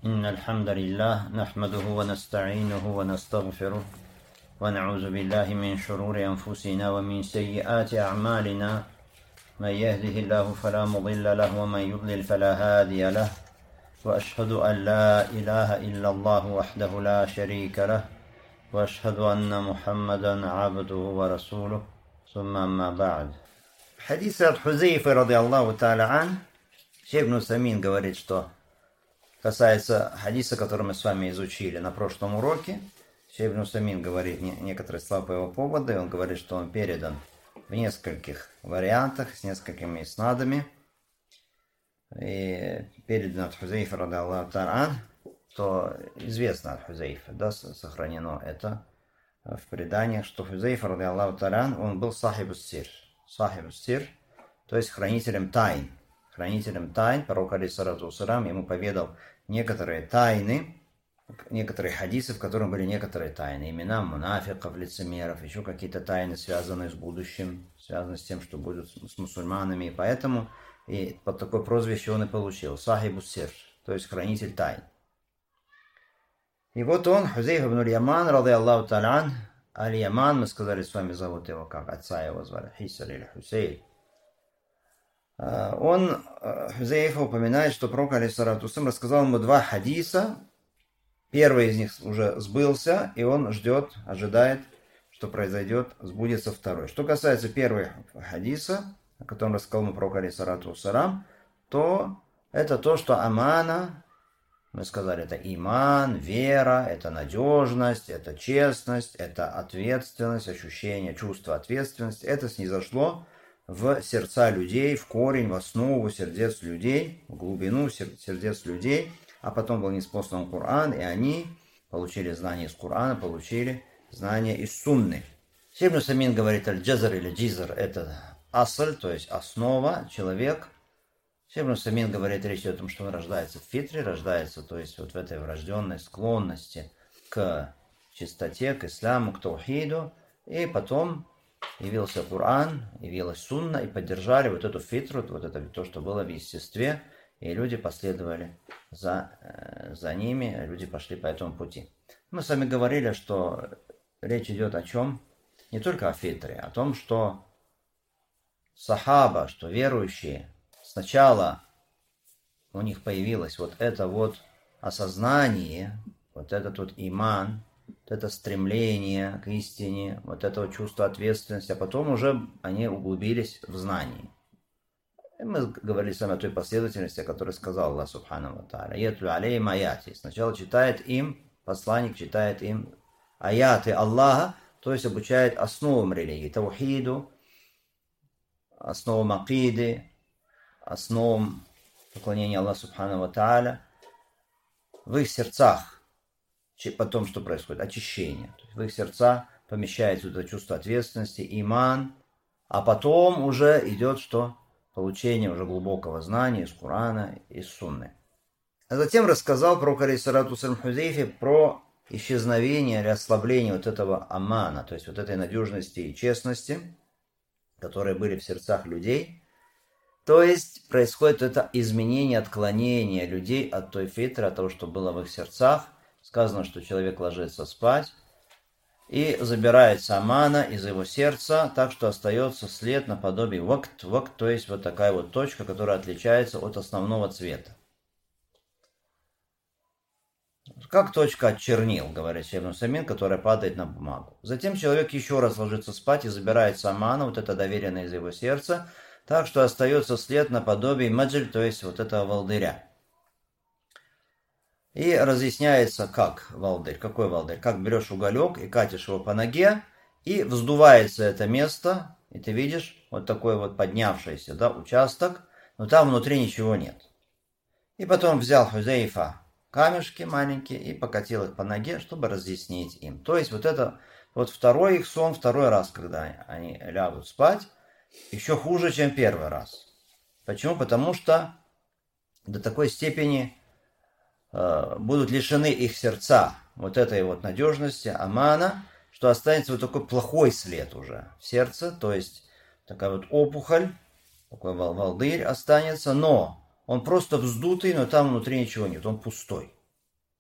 إن الحمد لله نحمده ونستعينه ونستغفره ونعوذ بالله من شرور أنفسنا ومن سيئات أعمالنا من يهده الله فلا مضل له ومن يضلل فلا هادي له وأشهد أن لا إله إلا الله وحده لا شريك له وأشهد أن محمدا عبده ورسوله ثم أما بعد. Хадис от Хузейфы, ради Аллаху та'аля ан, Шейх ибн Усаймин говорит, что касается хадиса, который мы с вами изучили на прошлом уроке. Шейх ибн Усаймин говорит некоторые слова по его поводу, и он говорит, что он передан в нескольких вариантах, с несколькими иснадами, и передан от Хузейфа, ради Аллаху та'аля ан, то известно от Хузейфа, да, сохранено это в преданиях, что Хузейфа, ради Аллаху та'аля ан, он был сахибус-сир, то есть хранителем тайн. Пророк алейхиссалату вассалям ему поведал некоторые тайны, некоторые хадисы, в которых были некоторые тайны. Имена мунафиков, лицемеров, еще какие-то тайны, связанные с будущим, связанные с тем, что будет с мусульманами. И поэтому и под такое прозвище он и получил. Сахибус-сир, то есть хранитель тайн. И вот он, Хузейф ибн Яман, ради Аллаху та'аля ан, Аль-Яман, мы сказали с вами, зовут его как, отца его звали, Хисар или Хусейн. Он, Хузейфа, упоминает, что пророк алейхиссалату вассалям рассказал ему два хадиса. Первый из них уже сбылся, и он ожидает, что произойдет, сбудется второй. Что касается первого хадиса, о котором рассказал ему пророк алейхиссалату вассалям, то это то, что амана, мы сказали, это иман, вера, это надежность, это честность, это ответственность, ощущение, чувство ответственности. Это снизошло в сердца людей, в корень, в основу сердец людей, в глубину сердец людей, а потом был ниспослан Коран, и они получили знания из Корана, получили знания из Сунны. Шейх ибн Усаймин говорит, аль-джазр или джизр, это асль, то есть основа, человек. Шейх ибн Усаймин говорит, речь идет о том, что он рождается в фитре, рождается, то есть вот в этой врожденной склонности к чистоте, к исламу, к таухиду, и потом явился Коран, явилась Сунна, и поддержали вот эту фитру, вот это то, что было в естестве, и люди последовали за ними, люди пошли по этому пути. Мы с вами говорили, что речь идет о чем? Не только о фитре, о том, что сахаба, что верующие, сначала у них появилось вот это вот осознание, вот этот вот иман, вот это стремление к истине, вот это вот чувство ответственности, а потом уже они углубились в знании. И мы говорили с вами о той последовательности, о которой сказал Аллах Субхану ва Тааля. Ятлю алейхим аяти. Сначала читает им, посланник читает им аяты Аллаха, то есть обучает основам религии, таухиду, основам акиды, основам поклонения Аллаху Субхану ва Тааля в их сердцах. Потом что происходит? Очищение. То есть в их сердца помещается это чувство ответственности, иман, а потом уже идет что? Получение уже глубокого знания из Корана, из Сунны. А затем рассказал пророк алейхиссалату вассалям Хузейфе про исчезновение или ослабление вот этого амана, то есть вот этой надежности и честности, которые были в сердцах людей. То есть происходит это изменение, отклонение людей от той фитры, от того, что было в их сердцах. Сказано, что человек ложится спать и забирается амана из его сердца, так что остается след наподобие вакт, то есть вот такая вот точка, которая отличается от основного цвета. Как точка от чернил, говорит Шейх ибн Усаймин, которая падает на бумагу. Затем человек еще раз ложится спать и забирается амана, вот это доверенное из его сердца, так что остается след наподобие маджель, то есть вот этого волдыря. И разъясняется, как волдырь. Какой волдырь? Как берешь уголек и катишь его по ноге, и вздувается это место, и ты видишь вот такой вот поднявшийся, да, участок, но там внутри ничего нет. И потом взял Хузейфа камешки маленькие и покатил их по ноге, чтобы разъяснить им. То есть вот это вот второй их сон, второй раз, когда они лягут спать, еще хуже, чем первый раз. Почему? Потому что до такой степени будут лишены их сердца вот этой вот надежности, амана, что останется вот такой плохой след уже в сердце, то есть такая вот опухоль, такой волдырь останется, но он просто вздутый, но там внутри ничего нет, он пустой.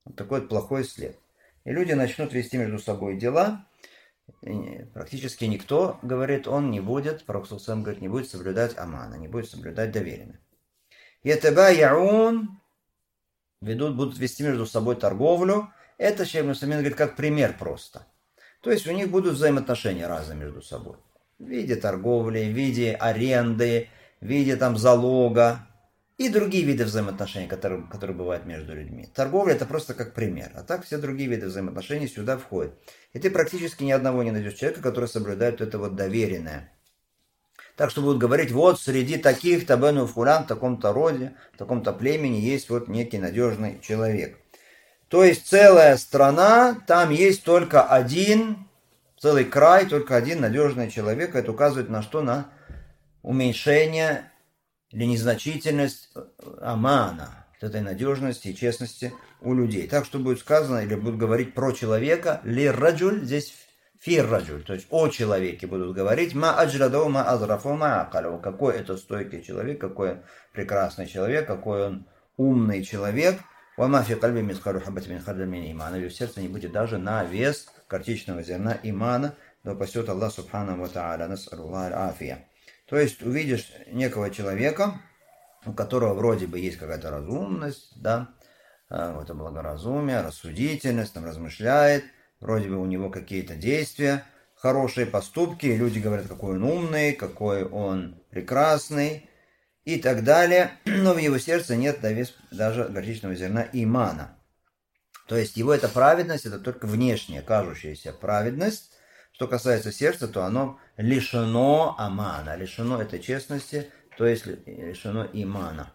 Вот такой вот плохой след. И люди начнут вести между собой дела. И практически никто, говорит он, не будет, Пророк сам говорит, не будет соблюдать амана, не будет соблюдать доверенное. Ятабаяун, будут вести между собой торговлю. Это Шейх ибн Усаймин говорит, как пример просто. То есть у них будут взаимоотношения разные между собой. В виде торговли, в виде аренды, в виде там залога и другие виды взаимоотношений, которые бывают между людьми. Торговля это просто как пример. А так все другие виды взаимоотношений сюда входят. И ты практически ни одного не найдешь человека, который соблюдает это вот доверенное. Так что будут говорить, вот среди таких-то бену фулян, в таком-то роде, в таком-то племени есть вот некий надежный человек. То есть целая страна, там есть только один, целый край, только один надежный человек. Это указывает на что? На уменьшение или незначительность амана, вот этой надежности и честности у людей. Так что будет сказано, или будут говорить про человека, ли раджуль, здесь фир раджуль, то есть о человеке будут говорить, ма аджрадау, ма азрафу, ма акалю, какой это стойкий человек, какой прекрасный человек, какой он умный человек. Вама фи кальби мискару хаббати мин хардаль мин имана. И в сердце не будет даже на вес горчичного зерна имана. Да упасет Аллах субхану ва тааля. Нас'алуллах аль-афия. То есть увидишь некого человека, у которого вроде бы есть какая-то разумность, да, это благоразумие, рассудительность, там размышляет, вроде бы у него какие-то действия, хорошие поступки, и люди говорят, какой он умный, какой он прекрасный, и так далее, но в его сердце нет даже горчичного зерна имана. То есть его эта праведность, это только внешняя, кажущаяся праведность. Что касается сердца, то оно лишено амана, лишено этой честности, то есть лишено имана.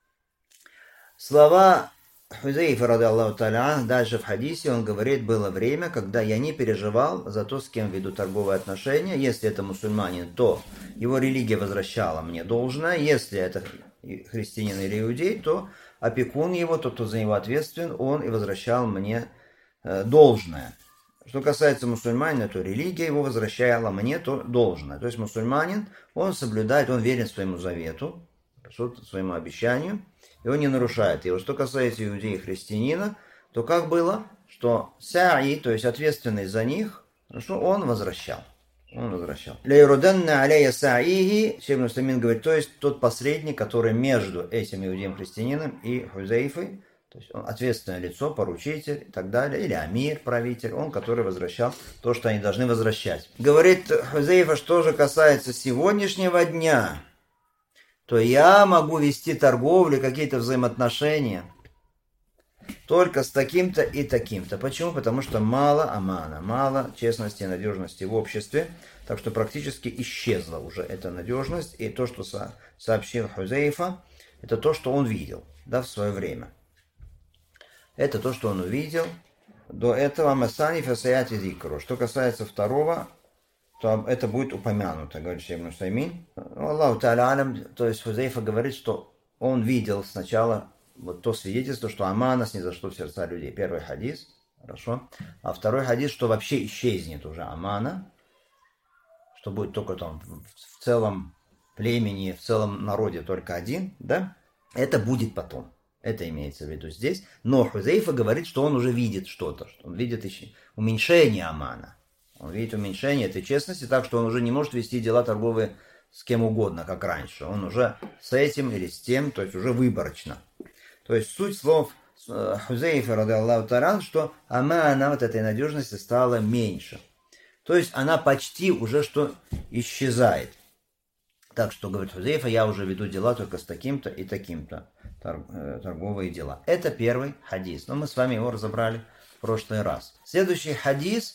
Слова Хузейфа, ради Аллаху та'аля, дальше в хадисе он говорит, было время, когда я не переживал за то, с кем веду торговые отношения. Если это мусульманин, то его религия возвращала мне должное. Если это христианин или иудей, то опекун его, тот, кто за него ответственен, он и возвращал мне должное. Что касается мусульманина, то религия его возвращала мне то должное. То есть мусульманин, он соблюдает, он верен своему завету, своему обещанию, и он не нарушает его. Что касается иудея и христианина, то как было, что са'i, то есть ответственный за них, он возвращал. Он возвращал. Лейруданна алейя са'ихи, Шейх ибн Усаймин говорит, то есть тот посредник, который между этим иудеем христианином и Хузейфой, то есть он ответственное лицо, поручитель и так далее, или амир, правитель, он, который возвращал то, что они должны возвращать. Говорит Хузейфа, что же касается сегодняшнего дня, то я могу вести торговлю, какие-то взаимоотношения только с таким-то и таким-то. Почему? Потому что мало амана, мало честности и надежности в обществе, так что практически исчезла уже эта надежность, и то, что сообщил Хузейфа, это то, что он видел, да, в свое время. Это то, что он увидел. До этого Масани Фасаяти Зикру. Что касается второго, то это будет упомянуто, говорит Шейх ибн Усаймин. Аллаху та'аля алям, то есть Хузейфа говорит, что он видел сначала вот то свидетельство, что амана снизошло в сердца людей. Первый хадис, хорошо. А второй хадис, что вообще исчезнет уже амана, что будет только там в целом племени, в целом народе только один, да? Это будет потом. Это имеется в виду здесь. Но Хузейфа говорит, что он уже видит что-то, что он видит еще уменьшение амана. Он видит уменьшение этой честности, так что он уже не может вести дела торговые с кем угодно, как раньше. Он уже с этим или с тем, то есть уже выборочно. То есть суть слов Хузейфа, ради Аллаху та'аля, что амана, вот этой надежности, стала меньше. То есть она почти уже что исчезает. Так что, говорит Хузейфа, я уже веду дела только с таким-то и таким-то, торговые дела. Это первый хадис. Но мы с вами его разобрали в прошлый раз. Следующий хадис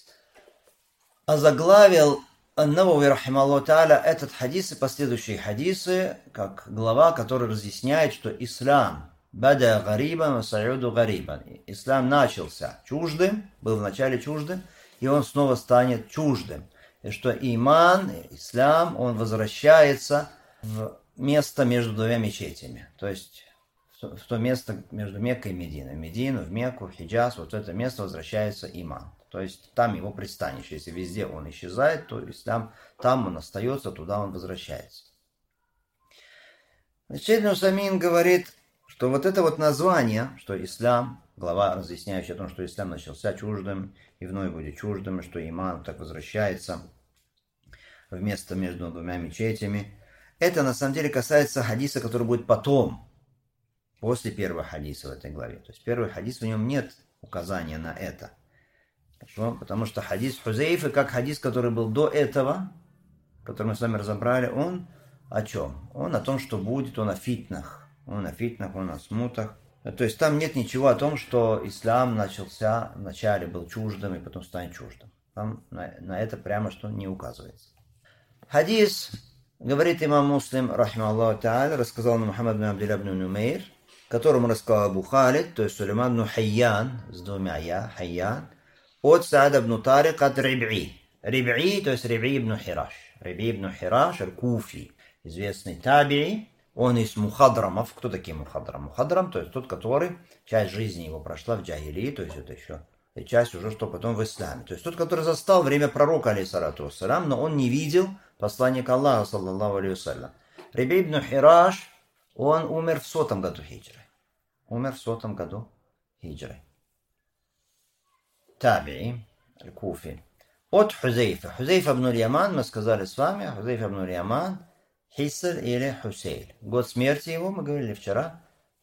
озаглавил Ан-Навави рахимахуллаху та'аля этот хадис и последующие хадисы, как глава, которая разъясняет, что ислам бада гарибан ва саюду гарибан. Ислам начался чуждым, был вначале чуждым, и он снова станет чуждым. И что иман, ислам, он возвращается в место между двумя мечетями. То есть в то место между Меккой и Мединой. В Медину, в Мекку, в Хиджаз, вот в это место возвращается иман. То есть там его пристанище. Если везде он исчезает, то ислам там он остается, туда он возвращается. Шейх ибн Усаймин говорит, что вот это вот название, что ислам, глава, разъясняющая о том, что ислам начался чуждым, и вновь будет чуждым, и что иман так возвращается в место между двумя мечетями. Это на самом деле касается хадиса, который будет потом, после первого хадиса в этой главе. То есть первый хадис, в нем нет указания на это. Хорошо? Потому что хадис Хузейфы, как хадис, который был до этого, который мы с вами разобрали, он о чем? Он о том, что будет, он о фитнах. Он о смутах. То есть там нет ничего о том, что ислам начался, вначале был чуждым и потом станет чуждым. Там на это прямо что не указывается. Хадис, говорит имам Муслим, рахима Аллаху та'аля, рассказал нам Мухаммад бин Абдилля бин Нумейр, которому рассказал Абу Халид, то есть Сулейман бин Хайян, с двумя я, Хайян, от Саада бин Тарик от Риб'i. Риб'i, то есть Риб'i бин Хираш. Риб'i бин Хираш, аль-Куфи, известный таби'i. Он из мухадрамов. Кто такие мухадрам? Мухадрам, то есть тот, который часть жизни его прошла в джахилии, то есть это еще и часть уже, что потом в исламе. То есть тот, который застал время пророка, алейхиссалату вассалям, но он не видел посланника Аллаха, саллаллаху алейхи вассалям. Риб'i ибн Хираш, он умер в 100 году хиджры. Таби'i, аль-Куфи. От Хузейфа. Хузейфа ибн Яман, мы сказали с вами, Хузейфа ибн Яман, Хиссель или Хусейль. Год смерти его, мы говорили вчера,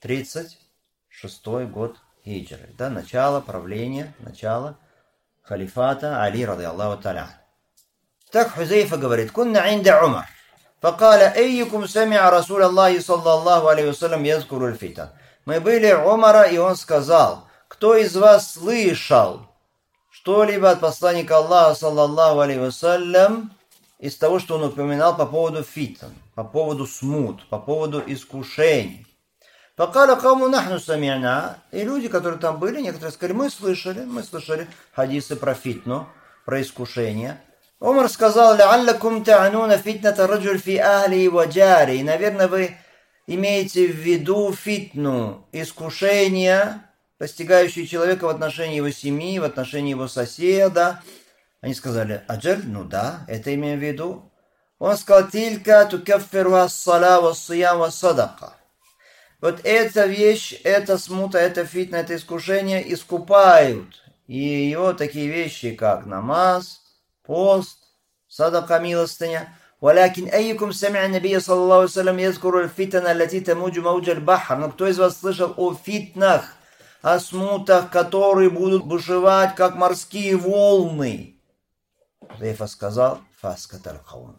36-й год хиджры. Да, начало правления, начало халифата Али, ради Аллаху та'аля. Так Хузейфа говорит, «Кунна инда Умар, факаля, эйюкум сами'a Расул Аллахи, саллаллаху алейхи вассалям, язкуру аль-фитан». Мы были у Умара, и он сказал, «Кто из вас слышал что-либо от посланника Аллаха, саллаллаху алейхи вассалям, из того, что он упоминал по поводу фитан, по поводу смут, по поводу искушений». Факаля кауму нахну сами'на. И люди, которые там были, некоторые сказали, мы слышали хадисы про фитну, про искушение. Умар сказал, ла'аллакум та'ануна фитната раджуль фи ахли ва джари. Наверное, вы имеете в виду фитну, искушение, постигающее человека в отношении его семьи, в отношении его соседа. Они сказали, аджаль, ну да, это имеем в виду. Он сказал, тилька тукаффиру ас-сала ва-ссиям ва-садака. Вот эта вещь, эта смута, эта фитна, это искушение искупают. И его такие вещи, как намаз, пост, садака, милостыня. Валякин айюкум сами'а набия саллаллаху алейхи вассалям язкуру аль-фитана аллати тамуджу мауджа аль-бахр. Но кто из вас слышал о фитнах, о смутах, которые будут бушевать, как морские волны? Хузейфа сказал, фаскаталь каум.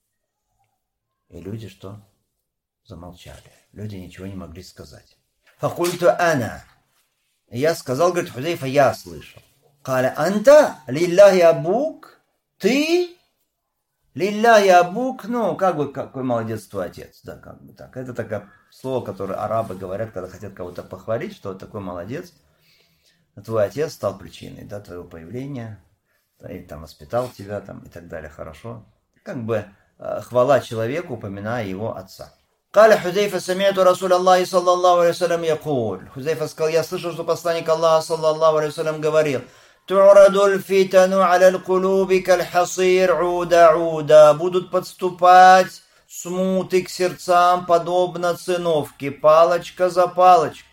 И люди что? Замолчали. Люди ничего не могли сказать. Факульту ана. Я сказал, говорит Хузейфа, я слышал. Каля анта лилляхи абук. Ты? Лилляхи абук. Ну, как бы, какой молодец твой отец. Да, как бы так. Это такое слово, которое арабы говорят, когда хотят кого-то похвалить, что такой молодец. Твой отец стал причиной, да, твоего появления. И там воспитал тебя, там, и так далее. Хорошо. Как бы хвала человеку, упоминая его отца. قال حذيفة سمعت رسول الله صلى الله عليه وسلم يقول. Хузейфа сказал, я слышал, что посланник Аллаха саллаллаху алейхи вассалям говорил, تعرض الفتن على القلوب كالحصير عودا عودا. Будут подступать смуты к сердцам, подобно циновке, палочка за палочкой.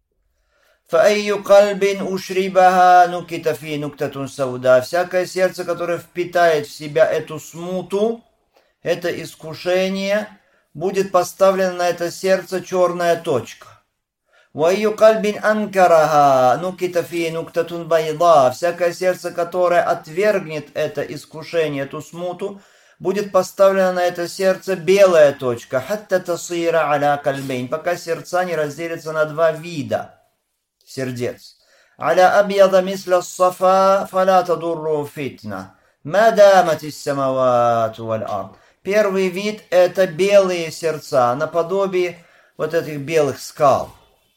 فأي قلب أشربها نكت فيه نكتة سوداء. Всякое сердце, которое впитает в себя эту смуту, это искушение, будет поставлена на это сердце черная точка. وَأَيُّ قَلْبٍ أَنْكَرَهَا نُكِتَ فِيهِ نُكْتَةٌ بَيْضَاء. Всякое сердце, которое отвергнет это искушение, эту смуту, будет поставлена на это сердце белая точка. حَتَّى تَصِيرَ عَلَى قَلْبَيْنِ. Пока сердца не разделятся на два вида сердец. عَلَى أَبْيَضَ مِثْلَ الصَّفَا فَلَا تَضُرُّ فِتْنَةٌ مَا دَامَتِ السَّمَوَاتُ وَالْأَرْضِ. Первый вид – это белые сердца, наподобие вот этих белых скал.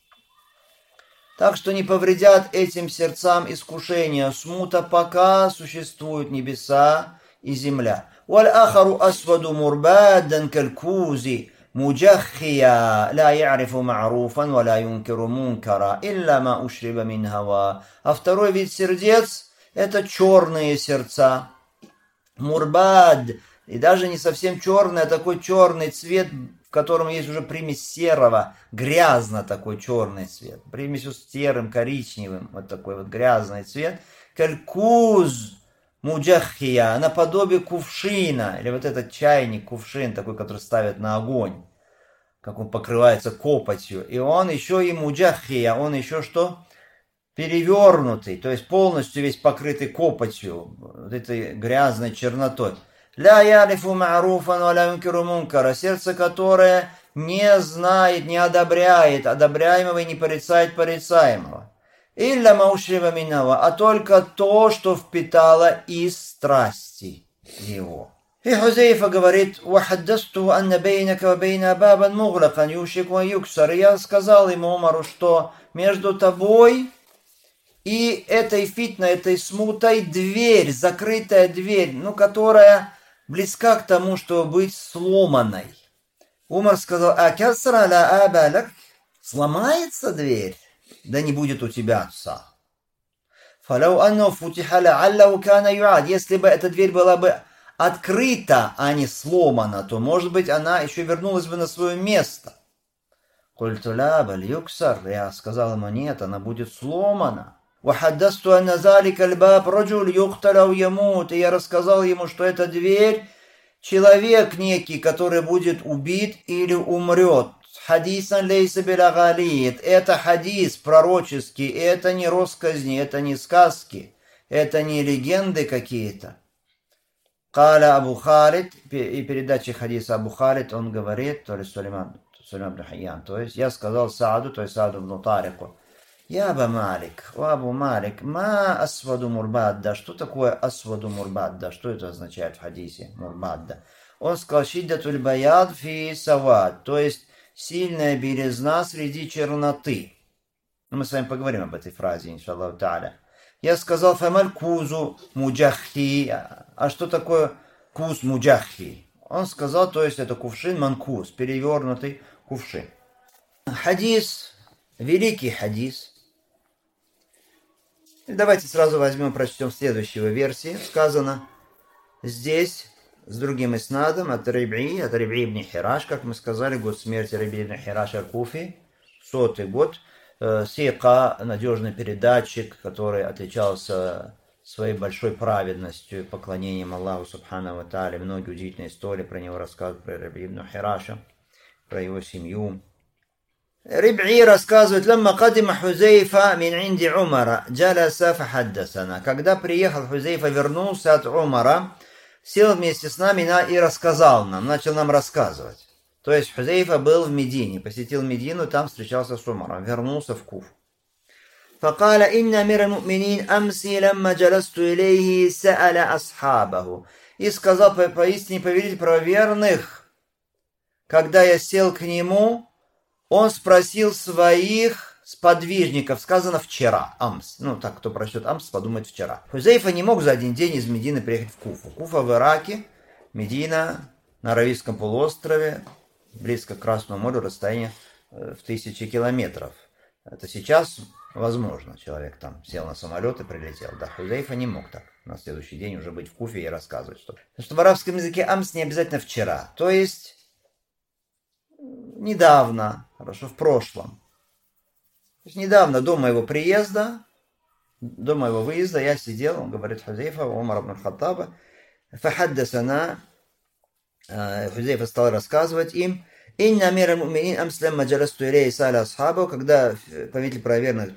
Так что не повредят этим сердцам искушения смута, пока существуют небеса и земля. وَالْآخَرُ أَسْوَدُ مُرْبَادًا كَالْكُوزِ مُجَخِّيًا لَا يَعْرِفُ مَعْرُوفًا وَلَا يُنْكِرُ مُنْكَرًا إِلَّا مَا أُشْرِبَ مِنْ هَوَى. А второй вид сердец – это черные сердца. Мурбад. И даже не совсем черный, а такой черный цвет в котором есть уже примесь серого, грязно такой черный цвет, примесью с серым, коричневым, вот такой вот грязный цвет, калькуз муджахия, наподобие кувшина, или вот этот чайник, кувшин такой, который ставят на огонь, как он покрывается копотью, и он еще и муджахия, он еще что? Перевернутый, то есть полностью весь покрытый копотью, вот этой грязной чернотой. Ля ялифу ма'руфан ва ля юнкиру мункара, сердце, которое не знает, не одобряет одобряемого и не порицает порицаемого. Илля маушрива минава, а только то, что впитало из страсти его. И Хузейфа говорит: «Вахаддасту анна бейнака ва бейна бабан муглакан юшику ан юксар». Я сказал ему, Умару, что между тобой и этой фитной, этой смутой дверь, закрытая дверь, которая близка к тому, чтобы быть сломанной. Умар сказал: «Акасра ла абалак», сломается дверь, да не будет у тебя отца. «Фалау анну футиха ла'аллаху кана юад», если бы эта дверь была бы открыта, а не сломана, то, может быть, она еще вернулась бы на свое место. «Культу ла баль юксар», я сказал ему: нет, она будет сломана. «Вахаддасту анна залика льбаб раджуль юхталяу ямут», и я рассказал ему, что эта дверь человек некий, который будет убит или умрет. Хадисан лейса билагалит, это хадис пророческий, это не россказни, это не сказки, это не легенды какие-то. Каля Абу Халид, и передаче хадиса Абу Халид, он говорит, то ли Сулейман ибн Хайян, то есть я сказал Сааду, то есть Сааду ибн Тарику: «Я Аба Малик, о Абу Малик, ма асваду мурбадда». Что такое асваду мурбадда? Что это означает в хадисе мурбадда? Он сказал: «Шиддатуль баяд фи савад», то есть сильная белизна среди черноты. Мы с вами поговорим об этой фразе, иншаллаху та'аля. Я сказал: «Фамаль кузу муджахи». А что такое куз муджахи? Он сказал, то есть это кувшин манкуз, перевернутый кувшин. Хадис, великий хадис. Давайте сразу возьмем, прочтем следующую версию. Сказано здесь с другим иснадом от Риб'i ибн Хираш, как мы сказали, год смерти Риб'i ибн Хираш аль-Куфи, 100-й год. Сика, надежный передатчик, который отличался своей большой праведностью и поклонением Аллаху Субхану ва Тааля. Многие удивительные истории про него рассказывают, про Риб'i ибн Хираша, про его семью. Риб'i рассказывает: «Лямма кадима Хузейфа мин инди Умара, джаласа фахаддасана». Когда приехал Хузейфа, вернулся от Умара, сел вместе с нами и рассказал нам, начал нам рассказывать. То есть Хузейфа был в Медине, посетил Медину, там встречался с Умаром, вернулся в Куфу. فقال إن أمير المؤمنين أمسي لما جلست إليه سأل أصحابه. И сказал: поистине повелитель правоверных, когда я сел к нему, он спросил своих сподвижников, сказано вчера, амс. Так, кто прочтет амс, подумает вчера. Хузейфа не мог за один день из Медины приехать в Куфу. Куфа в Ираке, Медина на Аравийском полуострове, близко к Красному морю, расстояние в 1000 километров. Это сейчас возможно. Человек там сел на самолет и прилетел. Да, Хузейфа не мог так на следующий день уже быть в Куфе и рассказывать что-то. Потому что в арабском языке амс не обязательно вчера. То есть недавно, хорошо, в прошлом. То есть недавно, до моего приезда, до моего выезда я сидел, он говорит Хузейфа, Умар ибн Хаттаба, фахаддасана, Хузейфа стал рассказывать им: «Инна амир аль-муминин амслям маджаласту илей саля асхабу». Когда повелитель правоверных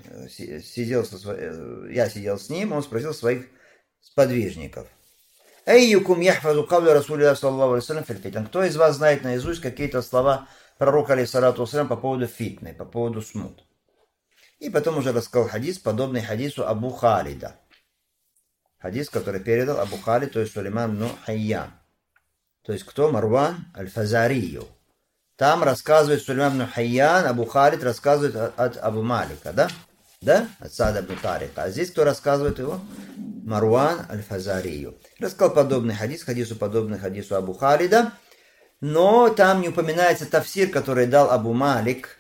я сидел с ним, он спросил своих сподвижников: «Айюкум яхфазу кавля Расулилля саллаллаху алейхи вассалям фил фитан». Кто из вас знает наизусть какие-то слова пророка алейхиссалату вассалям по поводу фитны, по поводу смут? И потом уже рассказал хадис, подобный хадису Абу Халида. Хадис, который передал Абу Халид, то есть Сулейман ибн Хайян. То есть кто? Марван аль-Фазарию. Там рассказывает Сулейман ибн Хайян, Абу Халид рассказывает от Абу Малика, да? Да? От Саада ибн Тарика. А здесь кто рассказывает его? Марван аль-Фазарию. Рассказал подобный хадис, хадису подобный хадису Абу Халида. Но там не упоминается тафсир, который дал Абу Малик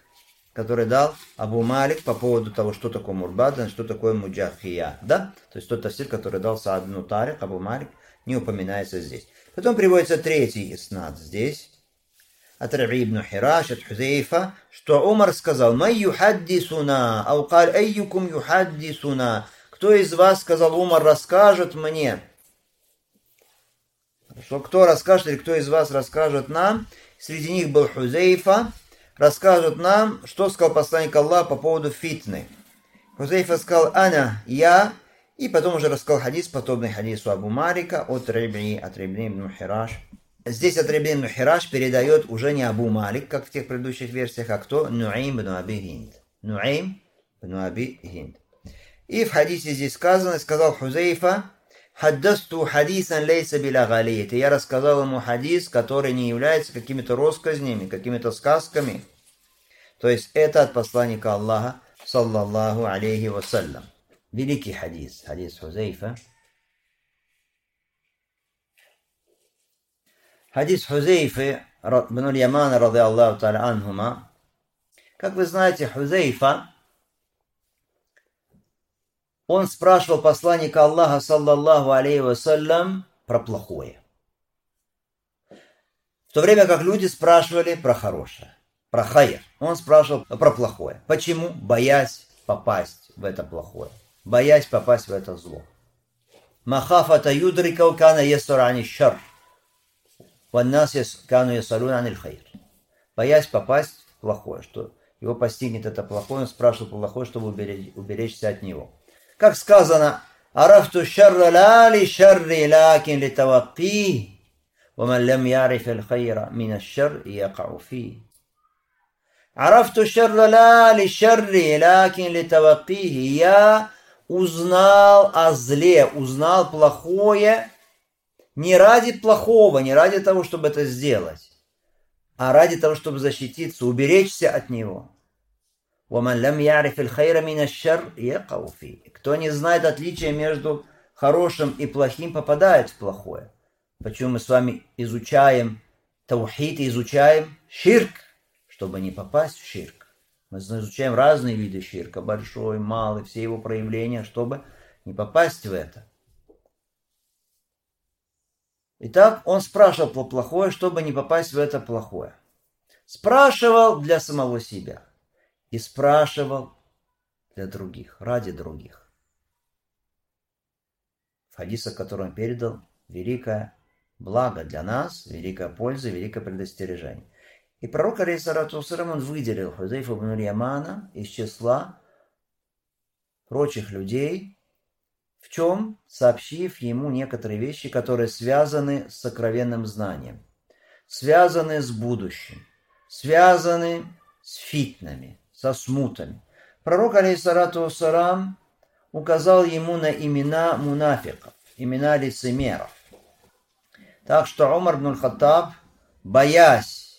по поводу того, что такое мурбада, что такое муджахия, да? То есть тот тафсир, который дал Саад ибн Тарик, Абу Малик, не упоминается здесь. Потом приводится третий иснад здесь. от Раби ибн Хираш, от Хузейфа, что Умар сказал: «Май юхаддисуна, ау каль айюкум юхаддисуна». Кто из вас, сказал Умар, расскажет мне? Хорошо, кто расскажет или кто из вас расскажет нам? Среди них был Хузейфа. Расскажет нам, что сказал посланник Аллаха по поводу фитны. Хузейфа сказал: «Ана, я». И потом уже рассказал хадис, подобный хадису Абу Марика от Раби ибн Хираш. Здесь от Раби ибн Хираш передает уже не Абу Малик, как в тех предыдущих версиях, а кто? Нуэйм ибн Аби Гинд. Нуэйм ибн Аби Гинд. И в хадисе здесь сказано, сказал Хузейфа: «Хаддасту хадисан лейса биля галиет». Я рассказал ему хадис, который не является какими-то россказнями, какими-то сказками. То есть это от посланника Аллаха, саллаллаху алейхи вассалям. Великий хадис, хадис Хузейфа. Хадис Хузейфы бн Ямана, ради Аллаху та'аля анхума. Как вы знаете, Хузейфа, он спрашивал посланника Аллаха, саллаллаху алейхи вассалям, про плохое. В то время как люди спрашивали про хорошее, про хайр. Он спрашивал про плохое. Почему? Боясь попасть в это плохое. Боясь попасть в это зло. Махафата юдрика кана ясур ани шар. Ваннас кану ясалун аниль хайр. Боясь попасть в плохое, что его постигнет это плохое, он спрашивал плохое, чтобы уберечься от него. Как сказано: «Арафту шарра ла ли шарри, лакин ли тавакки, ваман лям яриф аль хайра мин аш-шар якау фи». «Арафту шарра ла ли шарри, лакин ли тавакки». Я узнал о зле, узнал плохое не ради плохого, не ради того, чтобы это сделать, а ради того, чтобы защититься, уберечься от него. وَمَنْ لَمْ يَعْرِفِ الْخَيْرَ مِنَ الشَّرِّ يَقَعُ فِيهِ. Кто не знает отличия между хорошим и плохим, попадает в плохое. Почему мы с вами изучаем таухид и изучаем ширк? Чтобы не попасть в ширк. Мы изучаем разные виды ширка, большой, малый, все его проявления, чтобы не попасть в это. Итак, он спрашивал про плохое, чтобы не попасть в это плохое. Спрашивал для самого себя. И спрашивал для других, ради других. В хадисах, который он передал, великое благо для нас, великая польза, великое предостережение. И пророк, алейхиссалату вассалям, он выделил Хузейфа ибн Ямана из числа прочих людей, в чем сообщив ему некоторые вещи, которые связаны с сокровенным знанием, связаны с будущим, связаны с фитнами, со смутами. Пророк, алейхиссалату вассалям, указал ему на имена мунафиков, имена лицемеров. Так что Умар ибн аль-Хаттаб, боясь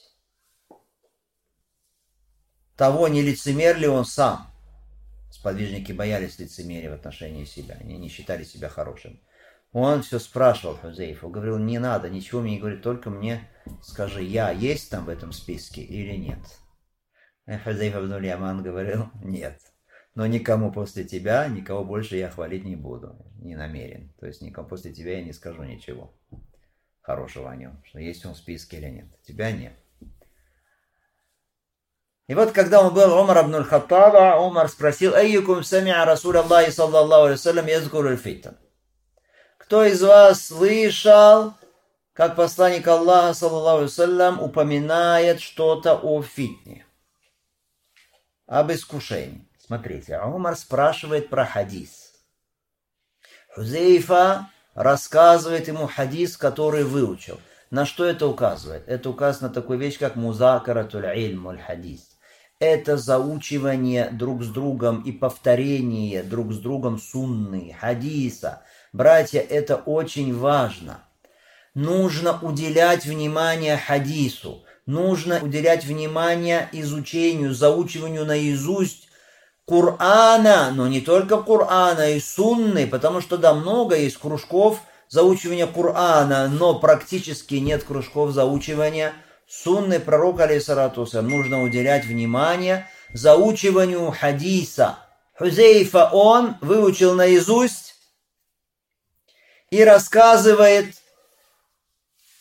того, не лицемер ли он сам, сподвижники боялись лицемерия в отношении себя, они не считали себя хорошим. Он все спрашивал Хузейфу, говорил: не надо, ничего мне не говори, только мне скажи, я есть там в этом списке или нет. И Хузейфа ибн Яман говорил: нет, но никому после тебя, никого больше я хвалить не буду, не намерен. То есть никому после тебя я не скажу ничего хорошего о нем, что есть он в списке или нет. Тебя нет. И вот когда он был Умар ибн аль-Хаттаба, Умар спросил: «Айюкум самиа Расуль Аллахи саллаллаху алейхи вассалям язкуру аль-фитан». Кто из вас слышал, как посланник Аллаха саллаллаху алейхи вассалям упоминает что-то о фитне, об искушении? Смотрите, Умар спрашивает про хадис. Хузейфа рассказывает ему хадис, который выучил. На что это указывает? Это указывает на такую вещь, как музакаратуль ильм аль хадис. Это заучивание друг с другом и повторение друг с другом сунны, хадиса. Братья, это очень важно. Нужно уделять внимание хадису. Нужно уделять внимание изучению, заучиванию наизусть Кур'ана, но не только Кур'ана, и сунны, потому что да, много есть кружков заучивания Кур'ана, но практически нет кружков заучивания сунны пророка, алейхиссалату вассалям. Нужно уделять внимание заучиванию хадиса. Хузейфа, он выучил наизусть и рассказывает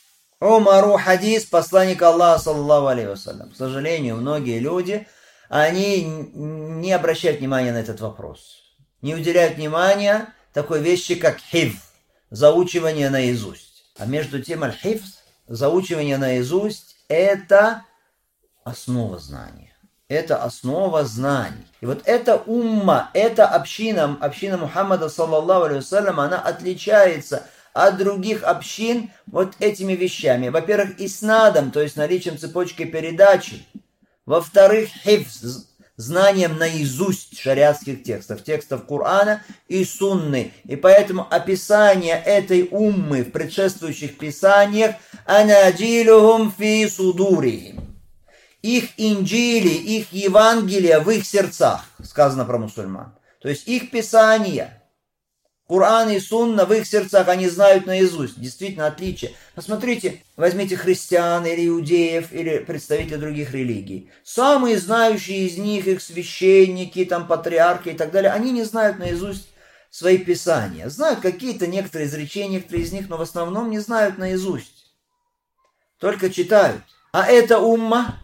Умару хадис посланника Аллаха, саллаллаху алейхи вассалям. К сожалению, многие люди, они не обращают внимания на этот вопрос. Не уделяют внимания такой вещи, как хифз, заучивание наизусть. А между тем аль-хифз, заучивание наизусть, это основа знания. Это основа знаний. И вот эта умма, эта община Мухаммада, саллаллаху алейхи вассалям, она отличается от других общин вот этими вещами. Во-первых, иснадом, то есть наличием цепочки передачи. Во-вторых, хифз, знанием наизусть шариатских текстов Корана и Сунны. И поэтому описание этой уммы в предшествующих писаниях «Анаджилюхум фи судурихим». Их инджили, их Евангелия в их сердцах, сказано про мусульман. То есть их писания, Коран и Сунна в их сердцах, они знают наизусть. Действительно отличие. Посмотрите, возьмите христиан или иудеев, или представителей других религий. Самые знающие из них, их священники, там, патриархи и так далее, они не знают наизусть свои писания. Знают какие-то некоторые изречения, некоторые из них, но в основном не знают наизусть. Только читают. А эта умма...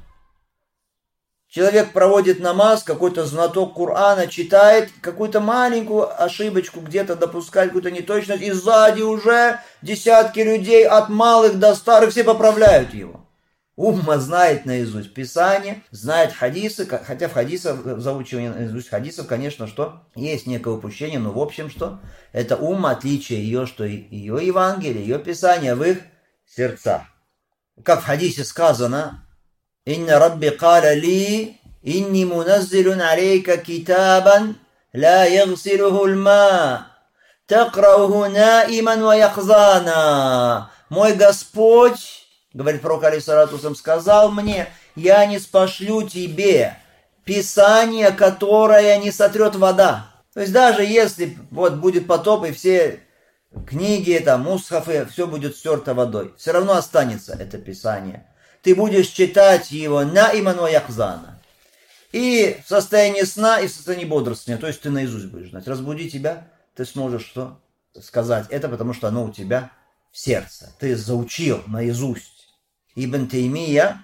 Человек проводит намаз, какой-то знаток Корана читает, какую-то маленькую ошибочку где-то допускает, какую-то неточность, и сзади уже десятки людей, от малых до старых, все поправляют его. Умма знает наизусть Писание, знает хадисы, хотя в хадисах, заучивание наизусть хадисов, конечно, что есть некое упущение, но в общем, что это умма, отличие ее, что ее Евангелие, ее Писание в их сердцах. Как в хадисе сказано, «Инна Рабби каля ли, инни муназзилун алейка китабан, ла ягсилуху лма, такрауху наиман ва яхзана». Мой Господь, говорит пророк алейхиссалату вассалям, сказал мне, я не спошлю тебе Писание, которое не сотрет вода. То есть даже если вот будет потоп и все книги, там, мусхафы, все будет стерто водой, все равно останется это Писание. Ты будешь читать его наиман ва яхзана. И в состоянии сна, и в состоянии бодрствования. То есть ты наизусть будешь знать. Разбуди тебя, ты сможешь что? Сказать это, потому что оно у тебя в сердце. Ты заучил наизусть. Ибн Таймия,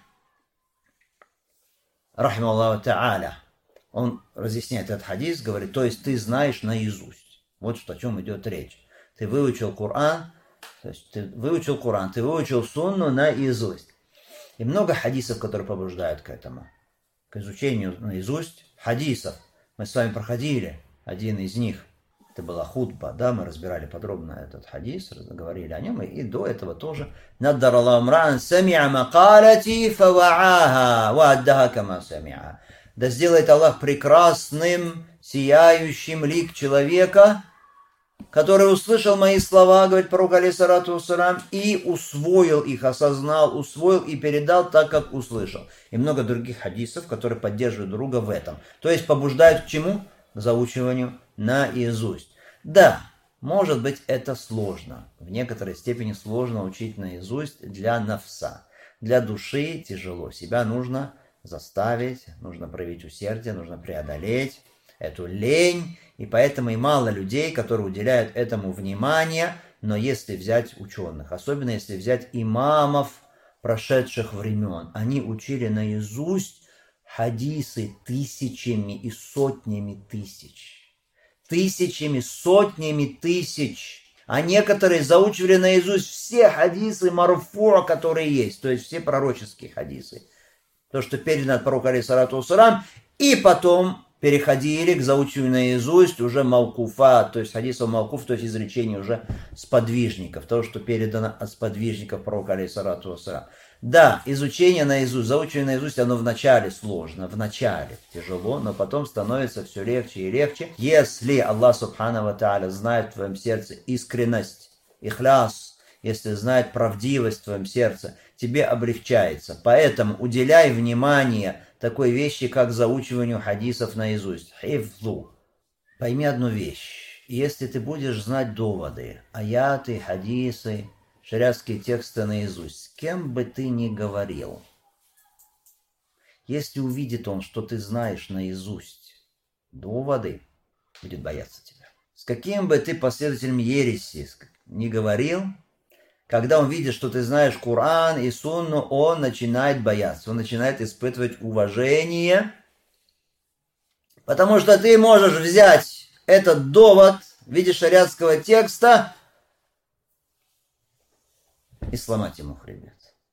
рахималлаху та'аля, он разъясняет этот хадис, говорит, то есть ты знаешь наизусть. Вот о чем идет речь. Ты выучил Коран, ты выучил Сунну наизусть. И много хадисов, которые побуждают к этому, к изучению наизусть хадисов. Мы с вами проходили один из них. Это была хутба, да, мы разбирали подробно этот хадис, говорили о нем, и до этого тоже. «Наддар Аллаху мраан сами'a макалати фавааха ва аддаха кама сами'a». Да сделает Аллах прекрасным, сияющим лик человека, который услышал мои слова, говорит пророк алейхиссалату вассалям, и усвоил их, осознал, усвоил и передал так, как услышал. И много других хадисов, которые поддерживают друга в этом. То есть побуждают к чему? К заучиванию наизусть. Да, может быть, это сложно. В некоторой степени сложно учить наизусть для нафса. Для души тяжело. Себя нужно заставить, нужно проявить усердие, нужно преодолеть эту лень. И поэтому и мало людей, которые уделяют этому внимание. Но если взять ученых, особенно если взять имамов прошедших времен, они учили наизусть хадисы тысячами и сотнями тысяч. Тысячами, сотнями тысяч. А некоторые заучивали наизусть все хадисы марфуа, которые есть. То есть все пророческие хадисы. То, что передано от пророка алейхиссалату вассалям. И потом переходили к заучиванию наизусть уже маукуфа, то есть хадисов маукуф, то есть изречение уже сподвижников, то, что передано от сподвижников пророка алейхиссалату вассалям. Да, изучение наизусть, заучивание наизусть, оно вначале сложно, вначале тяжело, но потом становится все легче и легче, если Аллах субхану ва тааля знает в твоем сердце искренность, ихляс, если знает правдивость в твоем сердце, тебе облегчается. Поэтому уделяй внимание такой вещи, как заучиванию хадисов наизусть. Хифзу. Пойми одну вещь. Если ты будешь знать доводы, аяты, хадисы, шариатские тексты наизусть, с кем бы ты ни говорил, если увидит он, что ты знаешь наизусть доводы, будет бояться тебя. С каким бы ты последователем ереси ни говорил, Когда он видит, что ты знаешь Коран и Сунну, он начинает бояться, он начинает испытывать уважение, потому что ты можешь взять этот довод в виде шариатского текста и сломать ему хребет.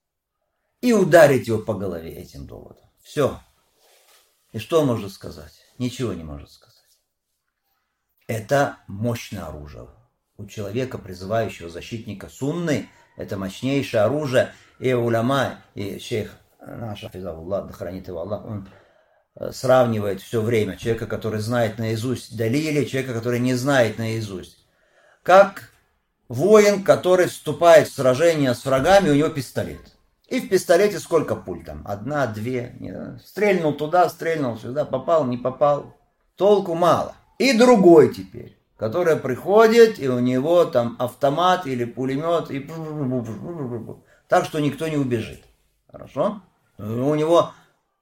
И ударить его по голове этим доводом. Все. И что он может сказать? Ничего не может сказать. Это мощное оружие. У человека, призывающего защитника сунны, это мощнейшее оружие. И уляма, и шейх наш, Аллах, да хранит его Аллах, он сравнивает все время человека, который знает наизусть далили, человека, который не знает наизусть. Как воин, который вступает в сражение с врагами, у него пистолет. И в пистолете сколько пуль там? Одна, две. Стрельнул туда, стрельнул сюда, попал, не попал. Толку мало. И другой теперь, который приходит, и у него там автомат или пулемет, и так, что никто не убежит. Хорошо? У него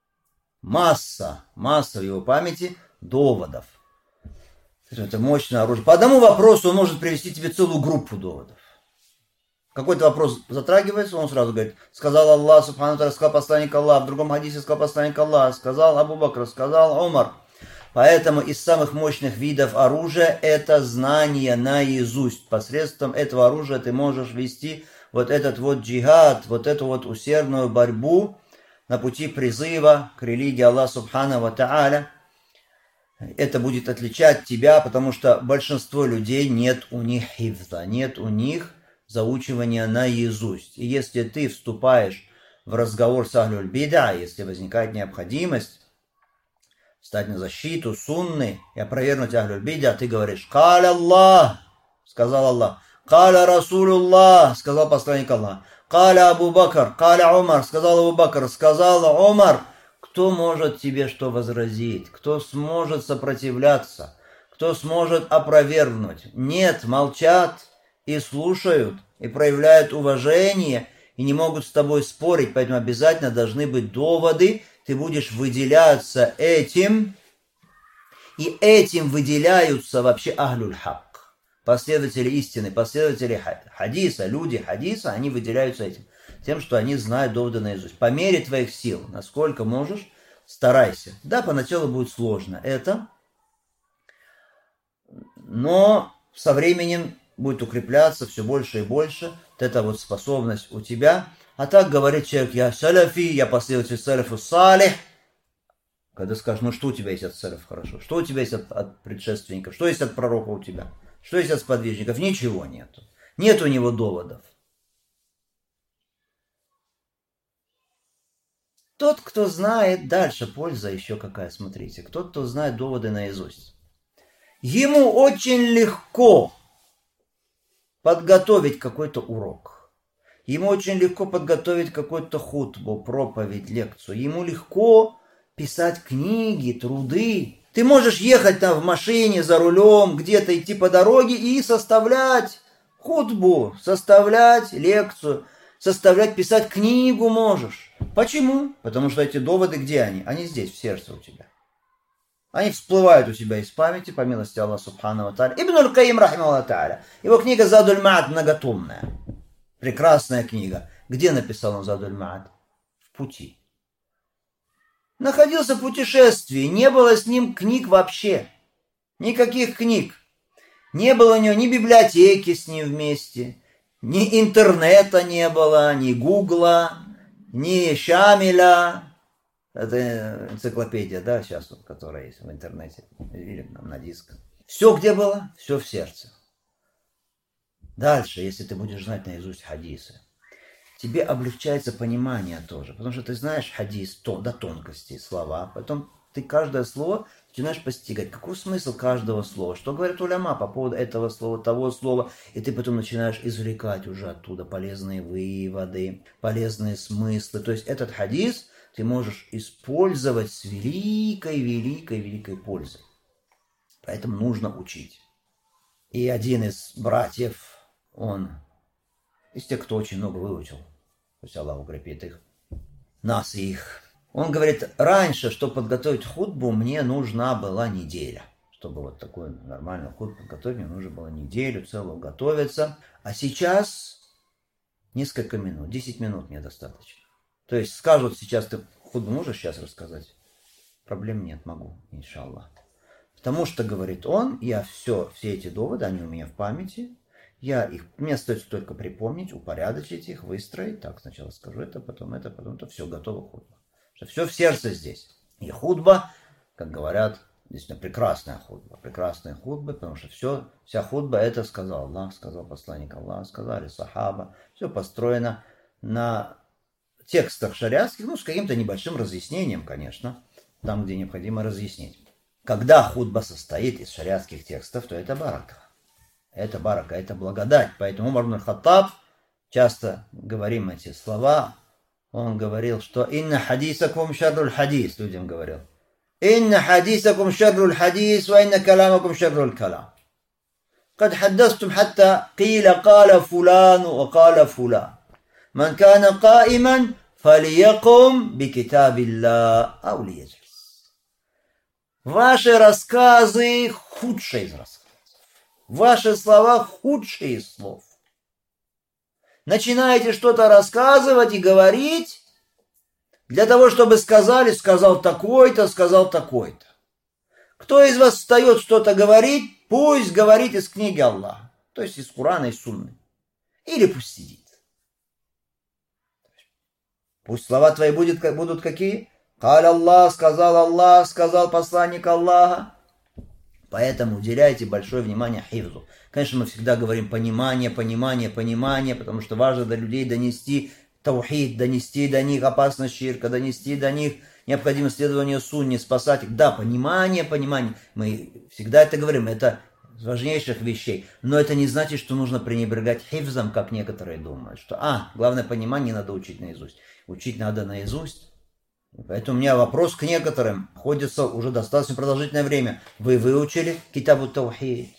масса в его памяти доводов. Это мощное оружие. По одному вопросу он может привести тебе целую группу доводов. Какой-то вопрос затрагивается, он сразу говорит, сказал Аллах, субхану ва, сказал посланник Аллах, в другом хадисе сказал посланник Аллах, сказал Абу Бакр, сказал Умар. Поэтому из самых мощных видов оружия это знание наизусть. Посредством этого оружия ты можешь вести вот этот вот джихад, вот эту вот усердную борьбу на пути призыва к религии Аллаха субхану ва тааля. Это будет отличать тебя, потому что большинство людей нет у них хифза, нет у них заучивания наизусть. И если ты вступаешь в разговор с ахлюль бида, если возникает необходимость встать на защиту сунны и опровергнуть ахлюль бида, ты говоришь «Каля Аллах», сказал Аллах, «Каля Расулуллах», сказал посланник Аллах, «Каля Абу Бакр», «Каля Умар», сказал Абу Бакр, сказал Умар. Кто может тебе что возразить? Кто сможет сопротивляться? Кто сможет опровергнуть? Нет, молчат и слушают, и проявляют уважение, и не могут с тобой спорить, поэтому обязательно должны быть доводы, ты будешь выделяться этим, и этим выделяются вообще ахлюль хак, последователи истины, последователи хадиса, люди хадиса, они выделяются этим, тем, что они знают доводы наизусть. По мере твоих сил, насколько можешь, старайся. Да, поначалу будет сложно это, но со временем будет укрепляться все больше и больше. Вот эта вот способность у тебя. А так говорит человек, я салафи, я последователь салафу салих. Когда скажешь, ну что у тебя есть от салаф хорошо? Что у тебя есть от предшественников? Что есть от пророка у тебя? Что есть от сподвижников? Ничего нету. Нет у него доводов. Тот, кто знает, дальше польза еще какая, смотрите. Тот, кто знает доводы наизусть. Ему очень легко подготовить какой-то урок. Ему очень легко подготовить какую-то хутбу, проповедь, лекцию. Ему легко писать книги, труды. Ты можешь ехать там в машине, за рулем, где-то идти по дороге и составлять хутбу, составлять лекцию, писать книгу можешь. Почему? Потому что эти доводы, где они? Они здесь, в сердце у тебя. Они всплывают у тебя из памяти, по милости Аллаха субхану ва тааля. Ибн аль-Каим рахимахуллах тааля. Его книга Задуль Маат многотомная. Прекрасная книга. Где написал он Задуль Маат? В пути. Находился в путешествии. Не было с ним книг вообще. Никаких книг. Не было у него ни библиотеки с ним вместе, ни интернета не было, ни гугла, ни Шамиля. Это энциклопедия, да, сейчас, которая есть в интернете или на дисках. Все где было? Все в сердце. Дальше, если ты будешь знать наизусть хадисы, тебе облегчается понимание тоже, потому что ты знаешь хадис до тонкости, слова, потом ты каждое слово начинаешь постигать, какой смысл каждого слова, что говорят уляма по поводу этого слова, того слова, и ты потом начинаешь извлекать уже оттуда полезные выводы, полезные смыслы. То есть этот хадис ты можешь использовать с великой пользой. Поэтому нужно учить. И один из братьев, он из тех, кто очень много выучил, пусть Аллах укрепит их, нас и их. Он говорит, раньше, чтобы подготовить хутбу, мне нужна была неделя. Чтобы вот такую нормальную хутбу подготовить, мне нужно было неделю целую готовиться. А сейчас Несколько минут, 10 минут мне достаточно. То есть скажут сейчас, ты худбу можешь сейчас рассказать? Проблем нет, могу, иншаллах. Потому что, говорит он, я все эти доводы, они у меня в памяти, мне остается только припомнить, упорядочить их, выстроить. Так, сначала скажу это, потом это, все, готово худба. Все в сердце здесь. И худба, как говорят, действительно прекрасная худба, потому что вся худба это сказал Аллах, сказал посланник Аллаха, сказали сахаба. Все построено на текстах шариатских, с каким-то небольшим разъяснением, конечно, там, где необходимо разъяснить. Когда худба состоит из шариатских текстов, то это барака. Это барака, это благодать. Поэтому Умар ибн Хаттаб, часто говорим эти слова, он говорил, что «Инна хадисакум шарруль хадис», людям говорил. «Инна хадисакум шарруль хадис, ва инна каламакум шарруль калам». قد حدثتم حتى قيل قال فلان وقال فلان من كان قائما فليقم بكتاب الله أو ليجلس. Ваши рассказы худшие из рассказов. Ваши слова худшие из слов. Начинаете что-то рассказывать и говорить для того, чтобы сказал такой-то, сказал такой-то. Кто из вас встает что-то говорить, пусть говорит из книги Аллаха, то есть из Корана и Сунны. Или пусть сидит. Пусть слова твои будут какие? Аллах, сказал посланник Аллаха. Поэтому уделяйте большое внимание хифзу. Конечно, мы всегда говорим понимание, потому что важно до людей донести таухид, донести до них опасность ширка, донести до них необходимость следования сунне, спасать их. Да, понимание. Мы всегда это говорим, это из важнейших вещей. Но это не значит, что нужно пренебрегать хифзом, как некоторые думают. Что, главное понимание надо учить наизусть. Учить надо наизусть. Поэтому у меня вопрос к некоторым. Ходится уже достаточно продолжительное время. Вы выучили Китабу Таухид?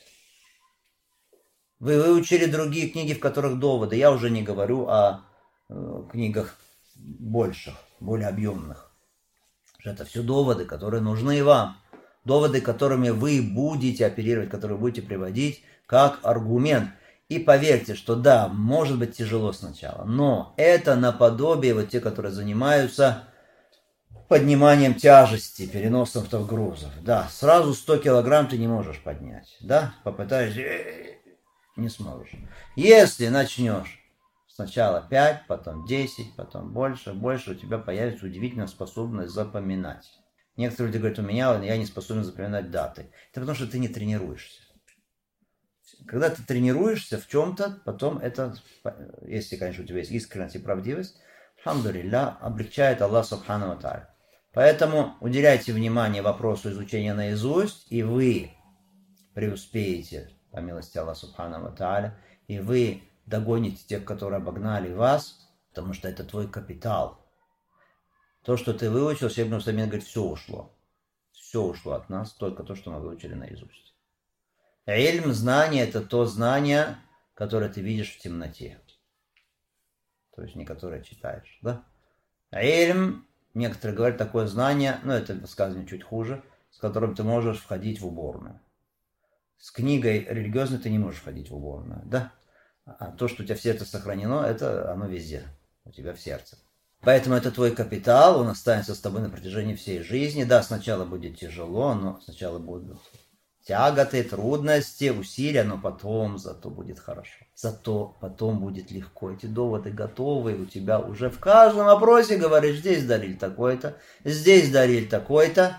Вы выучили другие книги, в которых доводы? Я уже не говорю о книгах больших, более объемных. Это все доводы, которые нужны вам. Доводы, которыми вы будете оперировать, которые вы будете приводить как аргумент. И поверьте, что да, может быть тяжело сначала, но это наподобие вот те, которые занимаются подниманием тяжести, переносом грузов. Да, сразу 100 килограмм ты не можешь поднять. Да, попытаешься, не сможешь. Если начнешь сначала 5, потом 10, потом больше, у тебя появится удивительная способность запоминать. Некоторые люди говорят, я не способен запоминать даты. Это потому, что ты не тренируешься. Когда ты тренируешься в чем-то, потом это, если, конечно, у тебя есть искренность и правдивость, алхамдулилля, облегчает Аллах субхану ва тааля. Поэтому уделяйте внимание вопросу изучения наизусть, и вы преуспеете, по милости Аллаха субхану ва тааля, и вы догоните тех, которые обогнали вас, потому что это твой капитал. То, что ты выучил, Шейх ибн Усаймин говорит, все ушло. Все ушло от нас, только то, что мы выучили наизусть. Ильм, знание, это то знание, которое ты видишь в темноте. То есть не которое читаешь, да? Ильм, некоторые говорят, такое знание, это высказывание чуть хуже, с которым ты можешь входить в уборную. С книгой религиозной ты не можешь входить в уборную, да? А то, что у тебя в сердце сохранено, это оно везде, у тебя в сердце. Поэтому это твой капитал, он останется с тобой на протяжении всей жизни. Да, сначала будет тяжело, но сначала будут тяготы, трудности, усилия, но потом зато будет хорошо. Зато потом будет легко. Эти доводы готовы, у тебя уже в каждом вопросе говоришь, здесь далиль такой-то, здесь далиль такой-то.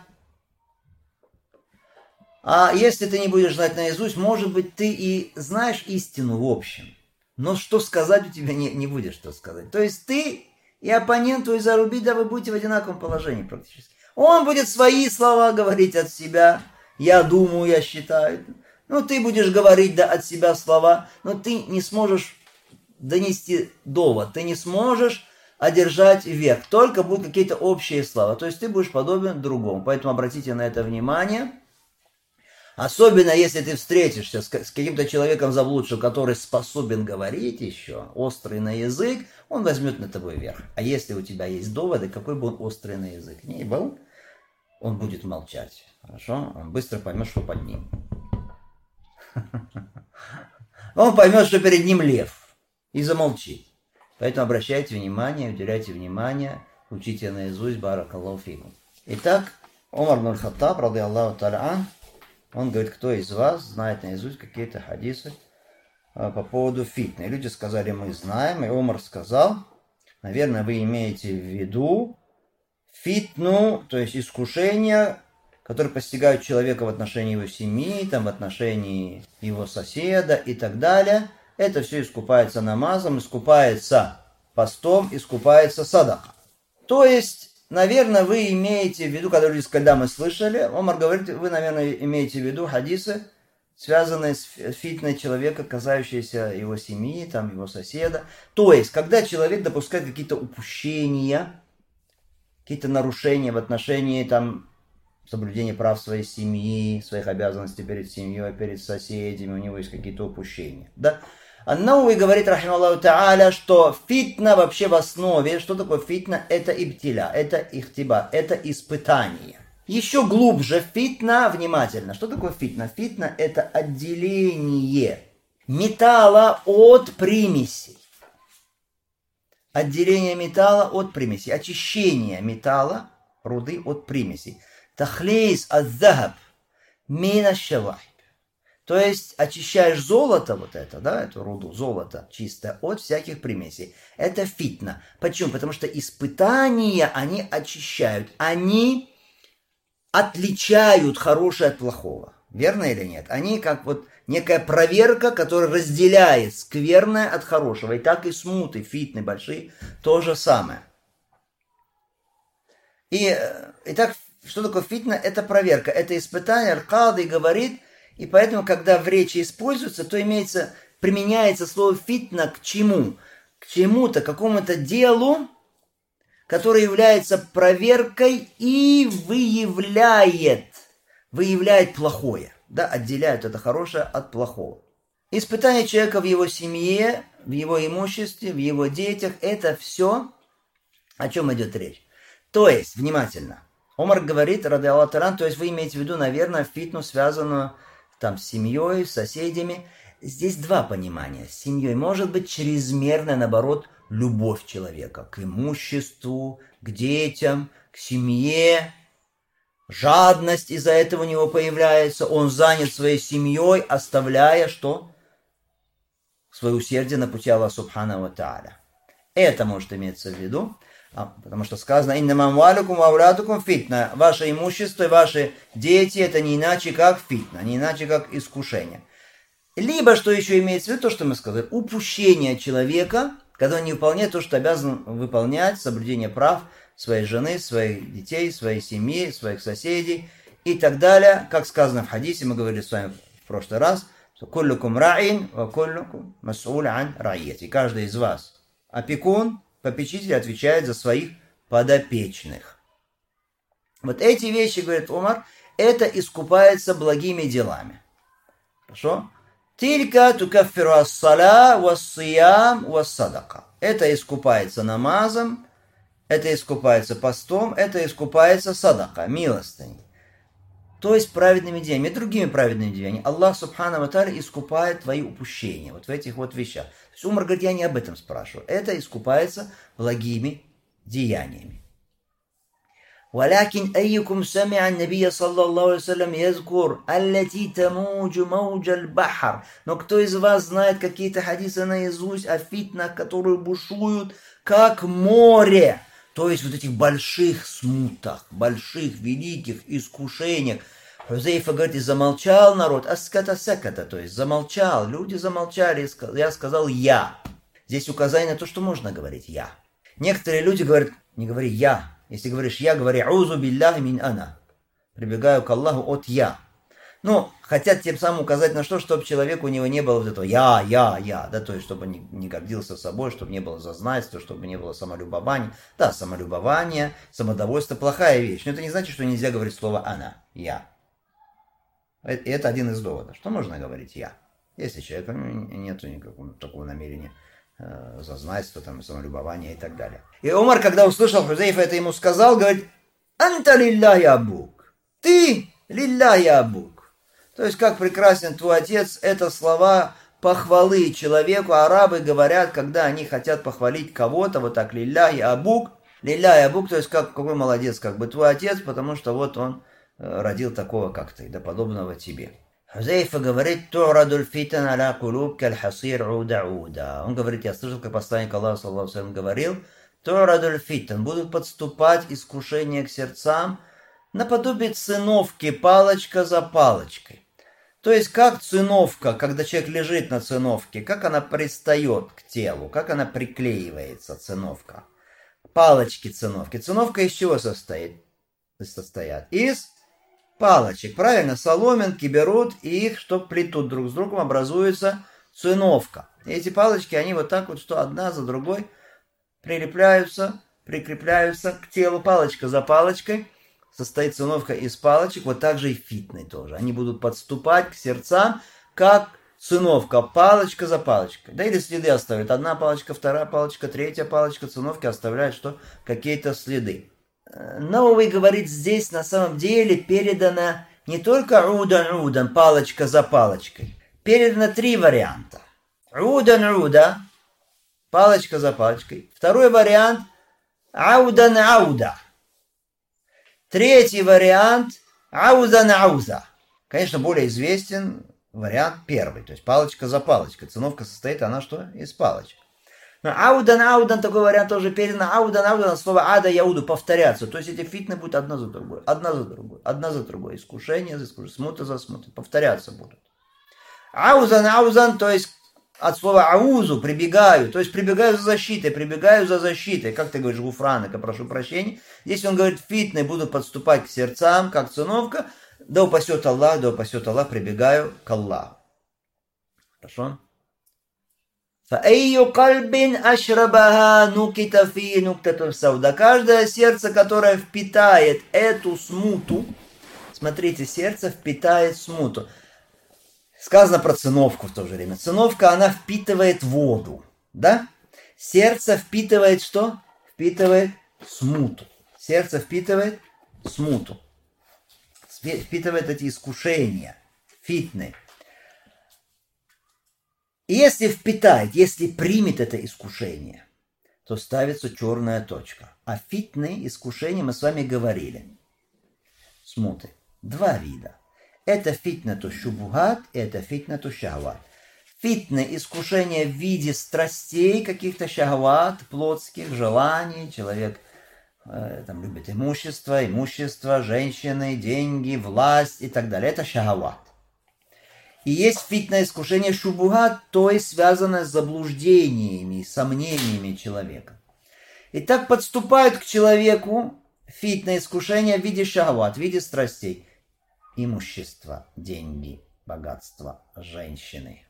А если ты не будешь знать наизусть, может быть, ты и знаешь истину в общем, но что сказать у тебя не будет что сказать. То есть ты и оппонент твой зарубить, да вы будете в одинаковом положении практически. Он будет свои слова говорить от себя, я думаю, я считаю. Ты будешь говорить от себя слова, но ты не сможешь донести довод, ты не сможешь одержать верх, только будут какие-то общие слова. То есть ты будешь подобен другому. Поэтому обратите на это внимание. Особенно, если ты встретишься с каким-то человеком заблудшим, который способен говорить еще, острый на язык, он возьмет над тобой верх. А если у тебя есть доводы, какой бы он острый на язык ни был, он будет молчать. Хорошо? Он быстро поймет, что под ним. Он поймет, что перед ним лев. И замолчит. Поэтому обращайте внимание, уделяйте внимание, учите наизусть, баракаллаху фикум. Итак, Умар ибн аль-Хаттаб, рады Аллаху та'аля, он говорит, кто из вас знает наизусть какие-то хадисы по поводу фитны. Люди сказали, мы знаем, и Умар сказал, наверное, вы имеете в виду фитну, то есть искушения, которые постигают человека в отношении его семьи, там, в отношении его соседа и так далее. Это все искупается намазом, искупается постом, искупается садака. То есть, наверное, вы имеете в виду, когда мы слышали, Омар говорит, вы, наверное, имеете в виду хадисы, связанные с фитной человека, касающиеся его семьи, там, его соседа. То есть, когда человек допускает какие-то упущения, какие-то нарушения в отношении там, соблюдения прав своей семьи, своих обязанностей перед семьей, перед соседями, у него есть какие-то упущения. Да? Ан-Науи говорит, рахималлаху та'аля, что фитна вообще в основе, что такое фитна? Это ибтиля, это ихтиба, это испытание. Еще глубже фитна, внимательно, что такое фитна? Фитна это отделение металла от примесей. Отделение металла от примесей, очищение металла, руды от примесей. Тахлейс ад-захаб мина шавахиб. То есть очищаешь золото, вот это, да, эту руду, золото чистое, от всяких примесей. Это фитна. Почему? Потому что испытания, они очищают. Они отличают хорошее от плохого. Верно или нет? Они как вот некая проверка, которая разделяет скверное от хорошего. И так и смуты, фитны большие, то же самое. Итак, что такое фитна? Это проверка, это испытание. Аль-Кади говорит, и поэтому, когда в речи используется, то применяется слово фитна к чему? К чему-то, к какому-то делу, которое является проверкой и выявляет плохое. Да, отделяет это хорошее от плохого. Испытание человека в его семье, в его имуществе, в его детях, это все, о чем идет речь. То есть, внимательно, Омар говорит, ради Аллаха та'аля, то есть вы имеете в виду, наверное, фитну, связанную там с семьей, с соседями. Здесь два понимания. С семьей может быть чрезмерная, наоборот, любовь человека к имуществу, к детям, к семье. Жадность из-за этого у него появляется. Он занят своей семьей, оставляя что? Свое усердие на пути Аллаха субхану ва тааля. Это может иметься в виду. Потому что сказано, иннама амвалукум ва ауладукум фитна. Ваше имущество и ваши дети это не иначе как фитна, не иначе как искушение. Либо, что еще имеется в виду, то, что мы сказали, упущение человека, когда он не выполняет то, что обязан выполнять, соблюдение прав своей жены, своих детей, своей семьи, своих соседей и так далее. Как сказано в хадисе, мы говорили с вами в прошлый раз, что куллукум ра'ин ва куллукум мас'уль ан ра'ияти. Каждый из вас опекун, попечитель отвечает за своих подопечных. Вот эти вещи, говорит Умар, это искупается благими делами. Хорошо? Тилька тукаффиру ас-сала вас-сиям вас-садака. Это искупается намазом, это искупается постом, это искупается садака, милостыней. То есть праведными деяниями и другими праведными деяниями. Аллах субхану ва тааля искупает твои упущения вот в этих вот вещах. То есть Умар говорит, я не об этом спрашиваю. Это искупается благими деяниями. ولكن أيكم سمع النبي صلى الله عليه وسلم يذكر التي تموج موج البحر. Но кто из вас знает какие-то хадисы наизусть о фитнах, которые бушуют как море? То есть вот этих больших смутах, больших, великих искушениях. Хузейфа говорит, и замолчал народ, аската-саката, то есть замолчал, люди замолчали, я сказал я. Здесь указание на то, что можно говорить я. Некоторые люди говорят, не говори я. Если говоришь я, говори аузу билляхи мин ана. Прибегаю к Аллаху от я. Ну, хотят тем самым указать на что, чтобы человеку у него не было вот этого я, да, то есть, чтобы он не гордился собой, чтобы не было зазнайства, чтобы не было самолюбования. Да, самолюбование, самодовольство – плохая вещь, но это не значит, что нельзя говорить слово «она», «я». Это один из доводов, что можно говорить «я», если человека нет никакого такого намерения зазнайства, там, самолюбования и так далее. И Умар, когда услышал, Хузейфа это ему сказал, говорит «Анта лилляхи абук», «Ты лилляхи абук». То есть, как прекрасен твой отец, это слова похвалы человеку. Арабы говорят, когда они хотят похвалить кого-то, вот так, лилляхи абук, то есть какой молодец, как бы твой отец, потому что вот он родил такого, как ты, да подобного тебе. Хузейфа говорит, «Ту'радуль фитан аля кулуб каль-хасир уда-уда». Он говорит, я слышал, как посланник Аллаха, саллаллаху алейхи ва саллям, говорил, «Ту'радуль фитан» будут подступать искушения к сердцам наподобие циновки, палочка за палочкой. То есть, как циновка, когда человек лежит на циновке, как она пристает к телу, как она приклеивается, циновка. Палочки циновки. Циновка из чего состоят? Из палочек. Правильно, соломинки берут и их, что плетут друг с другом, образуется циновка. И эти палочки, они вот так вот, что одна за другой прикрепляются к телу, палочка за палочкой. Состоит циновка из палочек, вот так же и фитны тоже. Они будут подступать к сердцам, как циновка, палочка за палочкой. Да или следы оставят. Одна палочка, вторая палочка, третья палочка циновки оставляют что? Какие-то следы. Наwawi говорит, здесь на самом деле передано не только удан, палочка за палочкой. Передано 3 варианта. Удан, палочка за палочкой. Второй вариант ауда. Третий вариант ауза. Конечно, более известен вариант первый, то есть палочка за палочкой. Циновка состоит, она что? Из палочек. Но аудан, такой вариант тоже передано. Аудан, слово ада, яуду, повторяться. То есть эти фитны будут одна за другой. Искушение за искушение, смута за смутой, повторяться будут. Аузан, то есть от слова аузу, прибегаю, то есть прибегаю за защитой. Как ты говоришь, гуфраныка, прошу прощения. Здесь он говорит, фитны будут подступать к сердцам, как циновка. Да упасет Аллах, прибегаю к Аллаху. Хорошо? Каждое сердце, которое впитает эту смуту, смотрите, сердце впитает смуту. Сказано про циновку в то же время. Циновка, она впитывает воду, да? Сердце впитывает что? Впитывает смуту. Сердце впитывает смуту. Впитывает эти искушения, фитны. И если впитает, если примет это искушение, то ставится черная точка. А фитны, искушения, мы с вами говорили. Смуты. 2 вида. Это фитнату шубухат, это фитнату шахват. Фитны, искушения в виде страстей, каких-то шахват, плотских желаний. Человек там любит имущество, женщины, деньги, власть и так далее. Это шахват. И есть фитное искушение шубухат, то есть связанное с заблуждениями, сомнениями человека. И так подступают к человеку фитное искушение в виде шахват, в виде страстей. Имущество, деньги, богатство, женщины.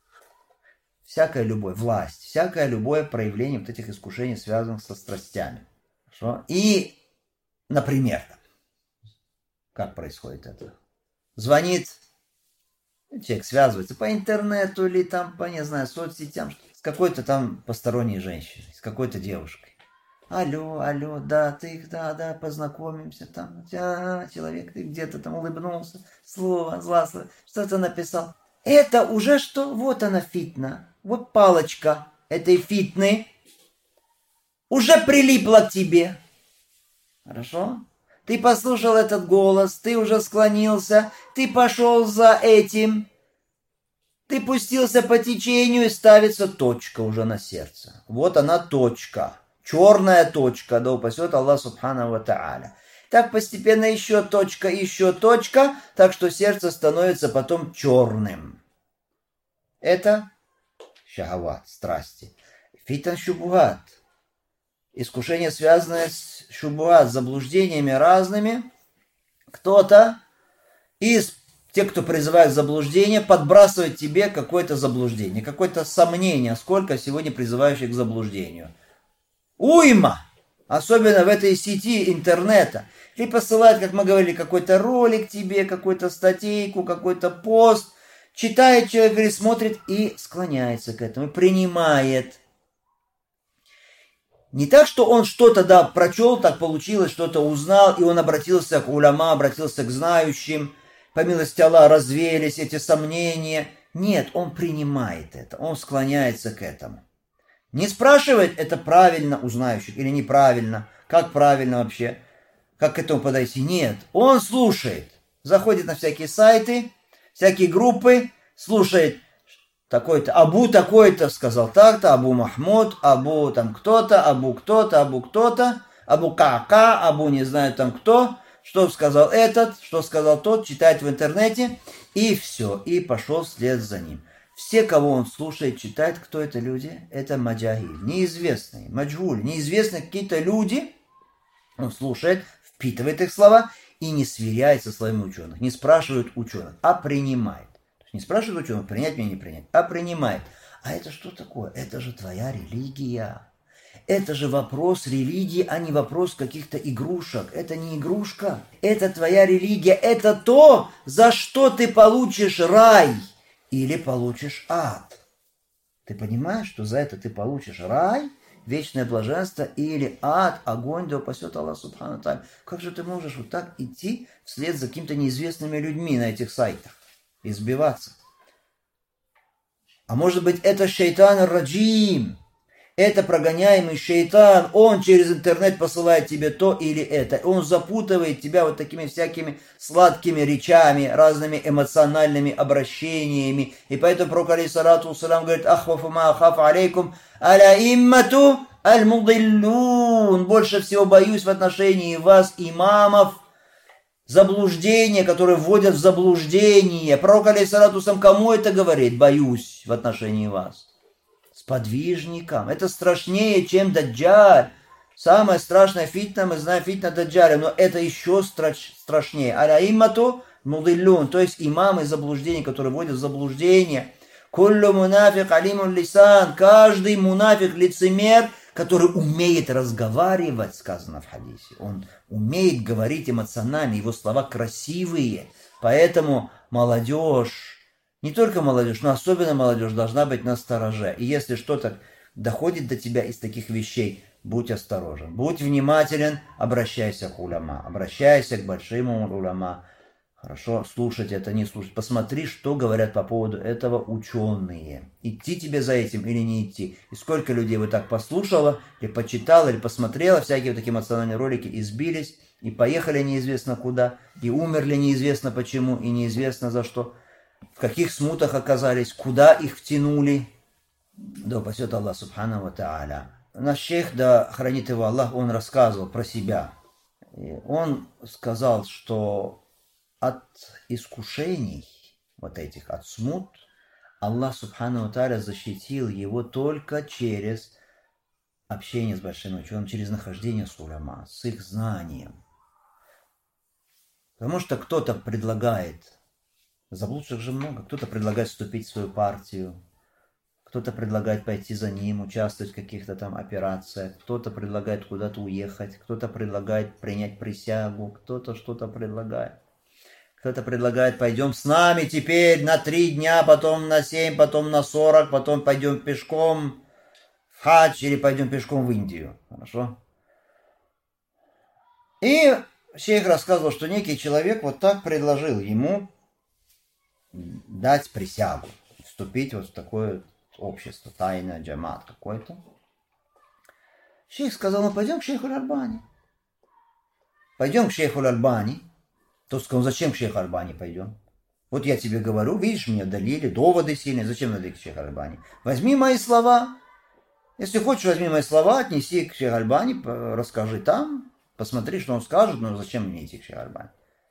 Всякая любовь, власть, всякое любое проявление вот этих искушений, связанных со страстями. Хорошо? И, например, как происходит это? Звонит человек, связывается по интернету или там, по, не знаю, соцсетям, с какой-то там посторонней женщиной, с какой-то девушкой. Алло, да, познакомимся там. Человек, ты где-то там улыбнулся, зло, что-то написал. Это уже что? Вот она фитна. Вот палочка этой фитны уже прилипла к тебе. Хорошо? Ты послушал этот голос, ты уже склонился, ты пошел за этим. Ты пустился по течению, и ставится точка уже на сердце. Вот она точка. Черная точка, да упасет Аллах субхану ва тааля. Так постепенно еще точка, так что сердце становится потом черным. Это шахават, страсти. Фитан шубухат. Искушение, связанное с шубухат, заблуждениями разными. Кто-то из тех, кто призывает заблуждение, подбрасывает тебе какое-то заблуждение, какое-то сомнение, сколько сегодня призывающих к заблуждению. Уйма! Особенно в этой сети интернета. Или посылает, как мы говорили, какой-то ролик тебе, какую-то статейку, какой-то пост. Читает человек, говорит, смотрит и склоняется к этому, принимает. Не так, что он что-то, да, прочел, так получилось, что-то узнал, и он обратился к уляма, обратился к знающим. По милости Аллаха развеялись эти сомнения. Нет, он принимает это, он склоняется к этому. Не спрашивает, это правильно у знающих или неправильно, как правильно вообще, как к этому подойти. Нет, он слушает, заходит на всякие сайты, всякие группы, слушает такой-то, Абу такой-то сказал так-то, Абу Махмуд, Абу там кто-то, Абу кто-то, Абу кто-то, Абу Кака, Абу не знаю там кто, что сказал этот, что сказал тот, читает в интернете, и все, и пошел вслед за ним. Все, кого он слушает, читает, кто это люди, это маджахиль, неизвестные, маджхуль, неизвестные какие-то люди, он слушает, впитывает их слова и не сверяет со словами ученых, не спрашивает ученых, а принимает. Не спрашивает ученых, принять мне, не принять, а принимает. А это что такое? Это же твоя религия. Это же вопрос религии, а не вопрос каких-то игрушек. Это не игрушка. Это твоя религия. Это то, за что ты получишь рай или получишь ад. Ты понимаешь, что за это ты получишь рай, вечное блаженство или ад, огонь, да упасет Аллах Субхану Тааля. Как же ты можешь вот так идти вслед за какими-то неизвестными людьми на этих сайтах? Избиваться. А может быть, это шайтан ар-раджим, это прогоняемый шайтан, он через интернет посылает тебе то или это, он запутывает тебя вот такими всякими сладкими речами, разными эмоциональными обращениями, и поэтому пророк алейхиссалату вассалям говорит: ахвафу ма ахафу алейкум аля иммату аль-мудиллун, больше всего боюсь в отношении вас, имамов, заблуждения, которые вводят в заблуждение. Пророк алейхиссалату вассалям кому это говорит? Боюсь в отношении вас. Сподвижникам. Это страшнее, чем даджаль. Самая страшная фитна, мы знаем, фитна даджаля, но это еще страшнее. Аля-иммату мудиллун, то есть имамы заблуждений, которые вводят в заблуждение. Куллю мунафик алимун лисан, каждый мунафик, лицемер, который умеет разговаривать, сказано в хадисе. Он умеет говорить эмоционально, его слова красивые. Поэтому молодежь, не только молодежь, но особенно молодежь должна быть настороже. И если что-то доходит до тебя из таких вещей, будь осторожен, будь внимателен, обращайся к уляма, обращайся к большим уляма. Хорошо, слушать это, не слушать. Посмотри, что говорят по поводу этого ученые. Идти тебе за этим или не идти. И сколько людей вот так послушало, или почитало, или посмотрело всякие вот такие эмоциональные ролики, и сбились, и поехали неизвестно куда, и умерли неизвестно почему, и неизвестно за что. В каких смутах оказались, куда их втянули. Да упасет Аллах Субхану ва Тааля. Наш шейх, да хранит его Аллах, он рассказывал про себя. И он сказал, что от искушений, вот этих, от смут, Аллах Субхану ва Тааля защитил его только через общение с большими учеными, через нахождение с уляма, с их знанием. Потому что кто-то предлагает, заблудших же много, кто-то предлагает вступить в свою партию, кто-то предлагает пойти за ним, участвовать в каких-то там операциях, кто-то предлагает куда-то уехать, кто-то предлагает принять присягу, кто-то что-то предлагает. Кто-то предлагает: пойдем с нами теперь на 3 дня, потом на 7, потом на 40, потом пойдем пешком в хадж или пойдем пешком в Индию. Хорошо? И шейх рассказывал, что некий человек вот так предложил ему дать присягу, вступить вот в такое общество, тайное, джамат какой-то. Шейх сказал: ну пойдем к шейху Аль-Альбани. Пойдем к шейху Аль-Альбани. Тот сказал: зачем к шейху Аль-Альбани пойдем? Вот я тебе говорю, видишь, мне далили, доводы сильные, зачем надо к шейху Аль-Альбани? Возьми мои слова. Если хочешь, возьми мои слова, отнеси к шейху Аль-Альбани, расскажи там, посмотри, что он скажет, но зачем мне идти к шейху Аль-Альбани?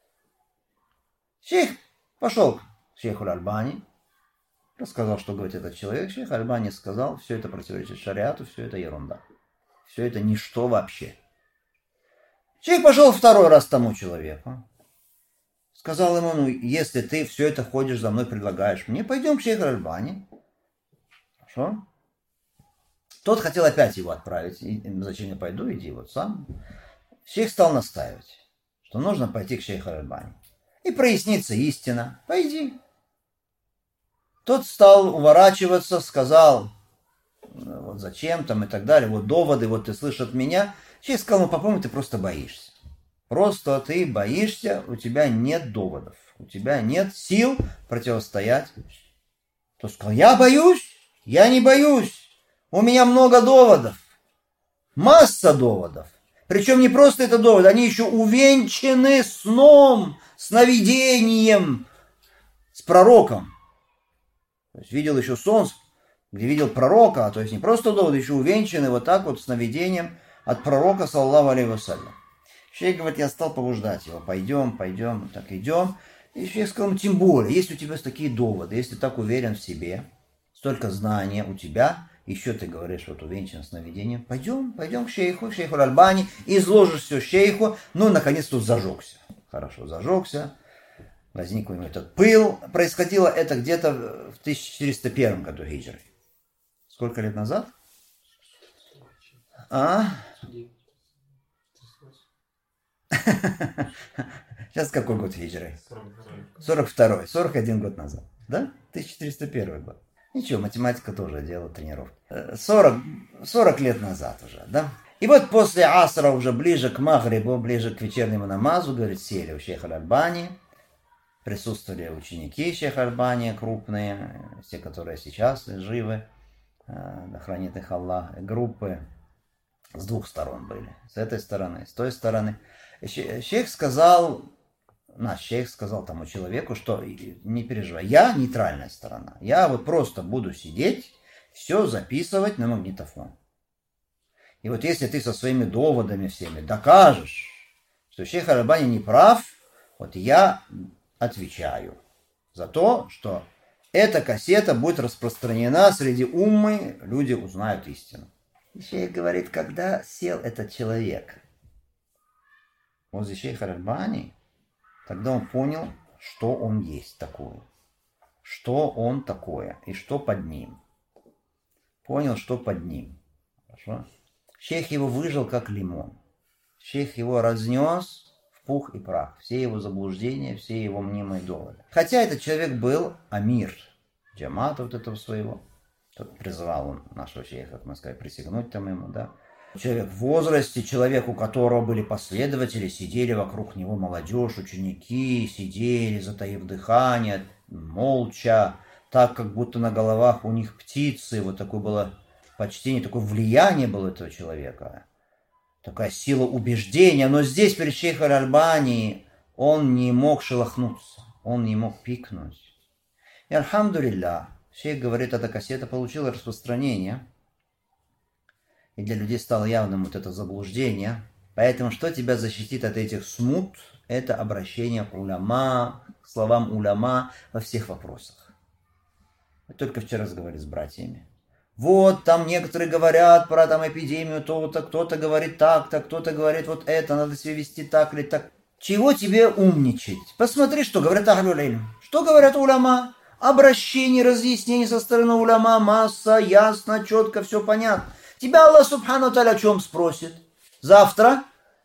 Шейх пошел к шейху Аль-Альбани, рассказал, что говорит этот человек. Шейх Аль-Альбани сказал: все это противоречит шариату, все это ерунда. Все это ничто вообще. Шейх пошел 2-й раз к тому человеку. Сказал ему: ну, если ты все это ходишь за мной, предлагаешь мне, пойдем к шейху Аль-Альбани. Хорошо? Тот хотел опять его отправить. Зачем я пойду, иди вот сам. Шейх стал настаивать, что нужно пойти к шейху Аль-Альбани. И прояснится истина. Пойди. Тот стал уворачиваться, сказал: вот зачем там и так далее, вот доводы, вот ты слышишь от меня. Шейх сказал: ну, по-моему, ты просто боишься. Просто ты боишься, у тебя нет доводов, у тебя нет сил противостоять Тот сказал, я боюсь, я не боюсь. У меня много доводов. Масса доводов. Причем не просто это доводы, они еще увенчаны сном, сновидением с пророком. То есть видел еще сон, где видел пророка, то есть не просто доводы, еще увенчаны вот так вот сновидением от пророка, саллаллаху алейхи вассалям. Шейх говорит, я стал побуждать его, пойдем, так идем. И шейх сказал, тем более, если у тебя такие доводы, если ты так уверен в себе, столько знания у тебя, еще ты говоришь, вот увенчан сновидением, пойдем к шейху Аль-Альбани, изложишь все шейху, ну, наконец-то зажегся. Хорошо, зажегся, возник у него этот пыл. Происходило это где-то в 1401 году хиджры. Сколько лет назад? Сейчас какой год хиджры? 42-й, 41 год назад. Да? 1401 год. Ничего, математика тоже дело, тренировки. 40 лет назад уже, да? И вот после асра, уже ближе к магрибу, ближе к вечернему намазу, говорит, сели у шейха Аль-Альбани. Присутствовали ученики шейха Аль-Альбани, крупные, те, которые сейчас живы, да хранит их Аллах, группы с двух сторон были. С этой стороны, с той стороны. Шейх сказал тому человеку, что не переживай, я нейтральная сторона. Я вот просто буду сидеть, все записывать на магнитофон. И вот если ты со своими доводами всеми докажешь, что шейх Аль-Альбани не прав, вот я отвечаю за то, что эта кассета будет распространена среди уммы, люди узнают истину. И шейх говорит, когда сел этот человек возле шейха Аль-Альбани, тогда он понял, что он есть такое. Что он такое и что под ним. Понял, что под ним. Хорошо? Шейх его выжил, как лимон. Шейх его разнес в пух и прах. Все его заблуждения, все его мнимые доводы. Хотя этот человек был амир джамата вот этого своего. Тот призывал он нашего шейха, как мы сказали, присягнуть там ему, да. Человек в возрасте, человек, у которого были последователи, сидели вокруг него молодежь, ученики, сидели, затаив дыхание, молча, так, как будто на головах у них птицы. Вот такое было почтение, такое влияние было этого человека. Такая сила убеждения. Но здесь, перед шейхом Аль-Альбани, он не мог шелохнуться, он не мог пикнуть. И альхамдулилля, шейх говорит, эта кассета получила распространение. И для людей стало явным вот это заблуждение. Поэтому что тебя защитит от этих смут? Это обращение к уляма, к словам уляма во всех вопросах. Мы только вчера разговаривали с братьями. Вот там некоторые говорят про там эпидемию, то-то, кто-то говорит так-то, кто-то говорит вот это, надо себя вести так или так. Чего тебе умничать? Посмотри, что говорят ахлюль илм. Что говорят уляма? Обращение, разъяснение со стороны уляма, масса, ясно, четко, все понятно. Тебя Аллах Субхану Тааля о чем спросит? Завтра?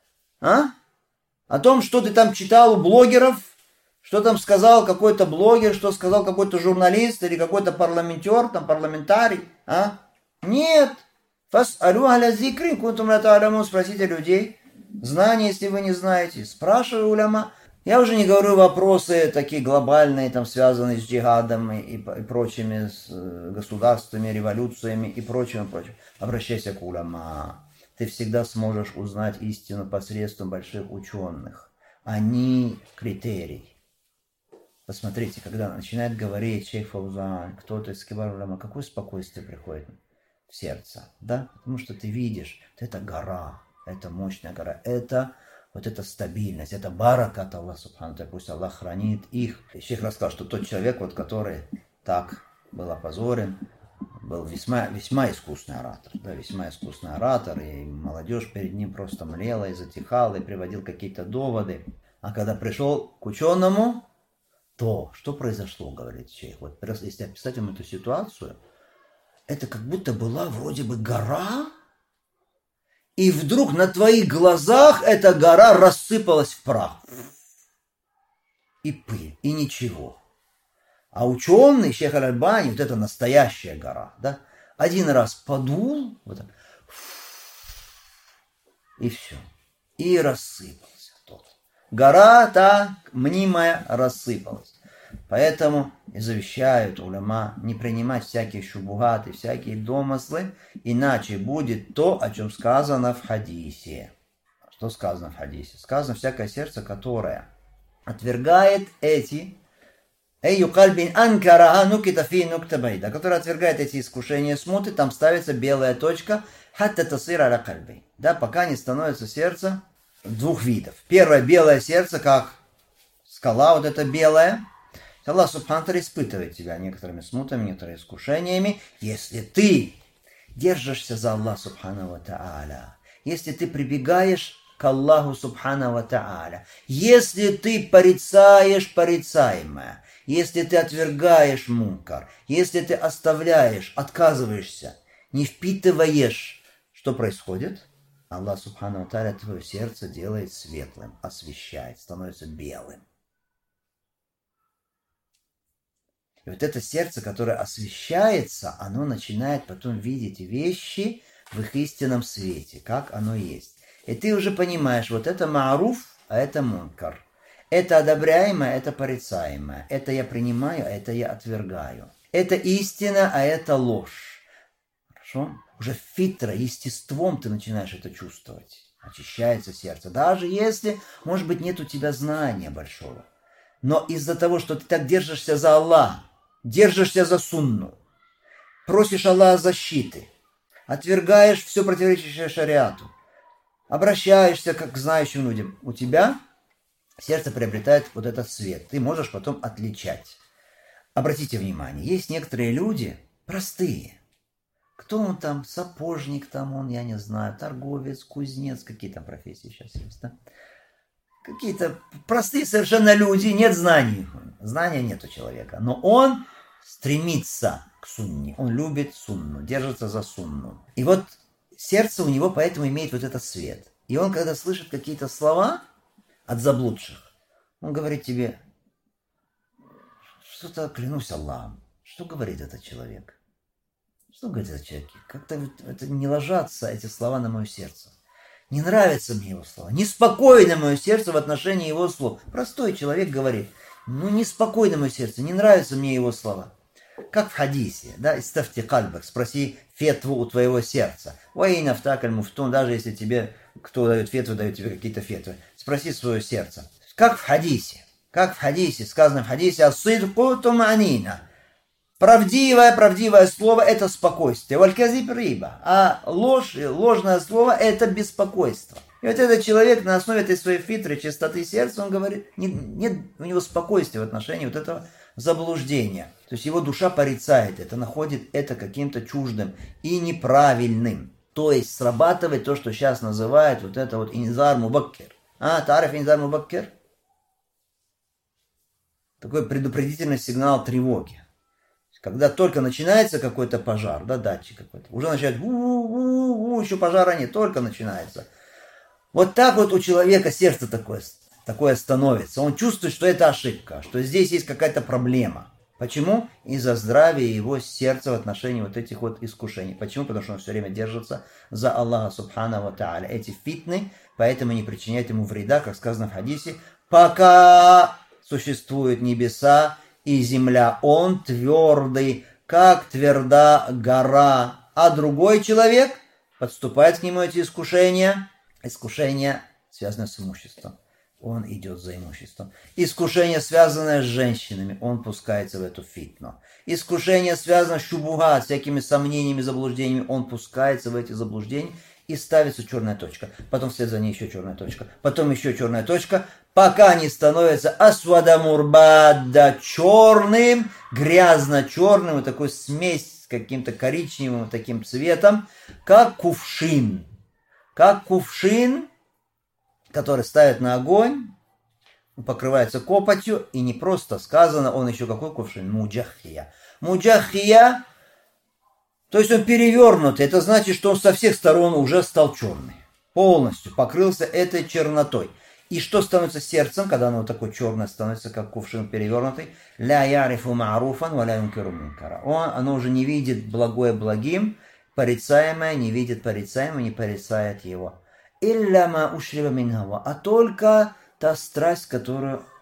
О том, что ты там читал у блогеров? Что там сказал какой-то блогер, что сказал какой-то журналист или какой-то парламентер, там парламентарий? Нет. Фас'алю аля зикри, кунтум ла та'ламун, спросите людей. Знания, если вы не знаете. Спрашивай уляма. Я уже не говорю вопросы такие глобальные, там, связанные с джихадом и прочими с государствами, революциями и прочим. Обращайся к уляма. Ты всегда сможешь узнать истину посредством больших ученых. Они критерий. Посмотрите, когда начинает говорить шейх Фаузан, кто-то из кибар уляма, какое спокойствие приходит в сердце, да? Потому что ты видишь, это гора, это мощная гора, это вот эта стабильность, это баракат Аллах Субхану Тааля, пусть Аллах хранит их. И шейх рассказал, что тот человек, вот, который так был опозорен, был весьма искусный оратор, да, весьма искусный оратор, и молодежь перед ним просто млела и затихала, и приводил какие-то доводы. А когда пришел к ученому, то что произошло, говорит шейх, вот если описать вам эту ситуацию, это как будто была вроде бы гора, и вдруг на твоих глазах эта гора рассыпалась в прах. И пыль, и ничего. А ученый, шейх Аль-Альбани, вот это настоящая гора, да, один раз подул, вот так, и все. И рассыпался тот. Гора так мнимая рассыпалась. Поэтому и завещают уляма не принимать всякие шубухаты, всякие домыслы, иначе будет то, о чем сказано в хадисе. Что сказано в хадисе? Сказано всякое сердце, которое отвергает эти, которое отвергает эти искушения смуты, там ставится белая точка, да, пока не становится сердце двух видов. Первое белое сердце, как скала, вот это белое. Аллах Субхану ва Тааля испытывает тебя некоторыми смутами, некоторыми искушениями. Если ты держишься за Аллах Субхану ва Тааля, если ты прибегаешь к Аллаху Субхану ва Тааля, если ты порицаешь порицаемое, если ты отвергаешь мункар, если ты оставляешь, отказываешься, не впитываешь, что происходит? Аллах Субхану ва Тааля твое сердце делает светлым, освещает, становится белым. И вот это сердце, которое освещается, оно начинает потом видеть вещи в их истинном свете, как оно есть. И ты уже понимаешь, вот это мааруф, а это мункар. Это одобряемое, это порицаемое. Это я принимаю, а это я отвергаю. Это истина, а это ложь. Хорошо? Уже фитро, естеством ты начинаешь это чувствовать. Очищается сердце. Даже если, может быть, нет у тебя знания большого. Но из-за того, что ты так держишься за Аллаха, держишься за сунну, просишь Аллаха защиты, отвергаешь все противоречащее шариату, обращаешься как к знающим людям, у тебя сердце приобретает вот этот свет. Ты можешь потом отличать. Обратите внимание, есть некоторые люди простые. Кто он там? Сапожник там он, я не знаю, торговец, кузнец, какие там профессии сейчас есть, да? Какие-то простые совершенно люди, нет знаний. Знания нет у человека. Но он стремится к сунне. Он любит сунну, держится за сунну. И вот сердце у него поэтому имеет вот этот свет. И он, когда слышит какие-то слова от заблудших, он говорит тебе, что-то клянусь Аллахом. Что говорит этот человек? Что говорит этот человек? Как-то это не ложатся эти слова на мое сердце. Не нравятся мне его слова. Неспокойно мое сердце в отношении его слов. Простой человек говорит, неспокойно мое сердце, не нравятся мне его слова. Как в хадисе, да, истафти кальбак, спроси фетву у твоего сердца. Уаин афтакаль муфтун, даже если тебе, кто дает фетву, дает тебе какие-то фетвы. Спроси свое сердце. Как в хадисе, сказано в хадисе, ас-сидку туманина. Правдивое слово – это спокойствие. Валь-казиб риба. А ложное слово – это беспокойство. И вот этот человек на основе этой своей фитры, чистоты сердца, он говорит, нет у него спокойствия в отношении вот этого заблуждения. То есть его душа порицает это, находит это каким-то чуждым и неправильным. То есть срабатывает то, что сейчас называют вот это вот инзар мубаккир. Тариф инзар мубаккир? Такой предупредительный сигнал тревоги. Когда только начинается какой-то пожар, да, датчик какой-то, уже начинает еще пожара нет, только начинается. Вот так вот у человека сердце такое становится. Он чувствует, что это ошибка, что здесь есть какая-то проблема. Почему? Из-за здравия его сердца в отношении вот этих вот искушений. Почему? Потому что он все время держится за Аллаха Субхану ва Тааля. Эти фитны, поэтому не причиняют ему вреда, как сказано в хадисе, пока существуют небеса и земля, он твердый, как тверда гора. А другой человек подступает к нему эти искушения. Искушения, связанные с имуществом. Он идет за имуществом. Искушение, связанное с женщинами, он пускается в эту фитну. Искушение, связанное с шубуга, всякими сомнениями, заблуждениями, он пускается в эти заблуждения и ставится черная точка. Потом вслед за ней еще черная точка. Потом еще черная точка, пока не становится асвадамурбада черным, грязно-черным, вот такой смесь с каким-то коричневым вот таким цветом, как кувшин. Как кувшин, который ставят на огонь, покрывается копотью, и не просто сказано, он еще какой кувшин? Муджахия. Муджахия, то есть он перевернутый, это значит, что он со всех сторон уже стал черный. Полностью покрылся этой чернотой. И что становится сердцем, когда оно вот такое черное становится, как кувшин перевернутый? Ля ярифу мааруфан ва ля юнкиру мункара. Оно уже не видит благое благим, порицаемое не видит порицаемое, не порицает его. Илляма ушриба минхава, а только та страсть, которую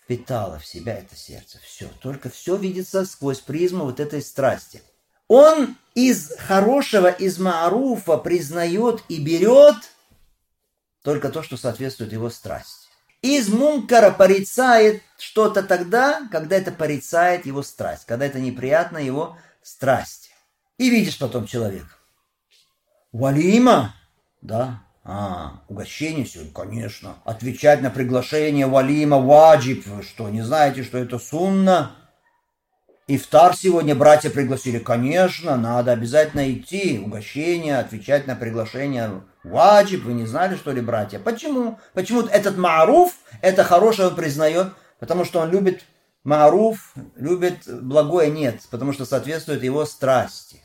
впитало в себя это сердце. Все, только все видится сквозь призму вот этой страсти. Он из хорошего, из мааруфа признает и берет только то, что соответствует его страсти. Из мункара порицает что-то тогда, когда это порицает его страсть, когда это неприятно его страсти. И видишь потом человека. Валима? Да. Угощение сегодня, конечно. Отвечать на приглашение валима, ваджиб. Вы что, не знаете, что это сунна? Ифтар сегодня братья пригласили. Конечно, надо обязательно идти. Угощение, отвечать на приглашение ваджиб. Вы не знали, что ли, братья? Почему? Почему этот мааруф, это хорошее он признает? Потому что он любит мааруф, любит благое? Нет, потому что соответствует его страсти.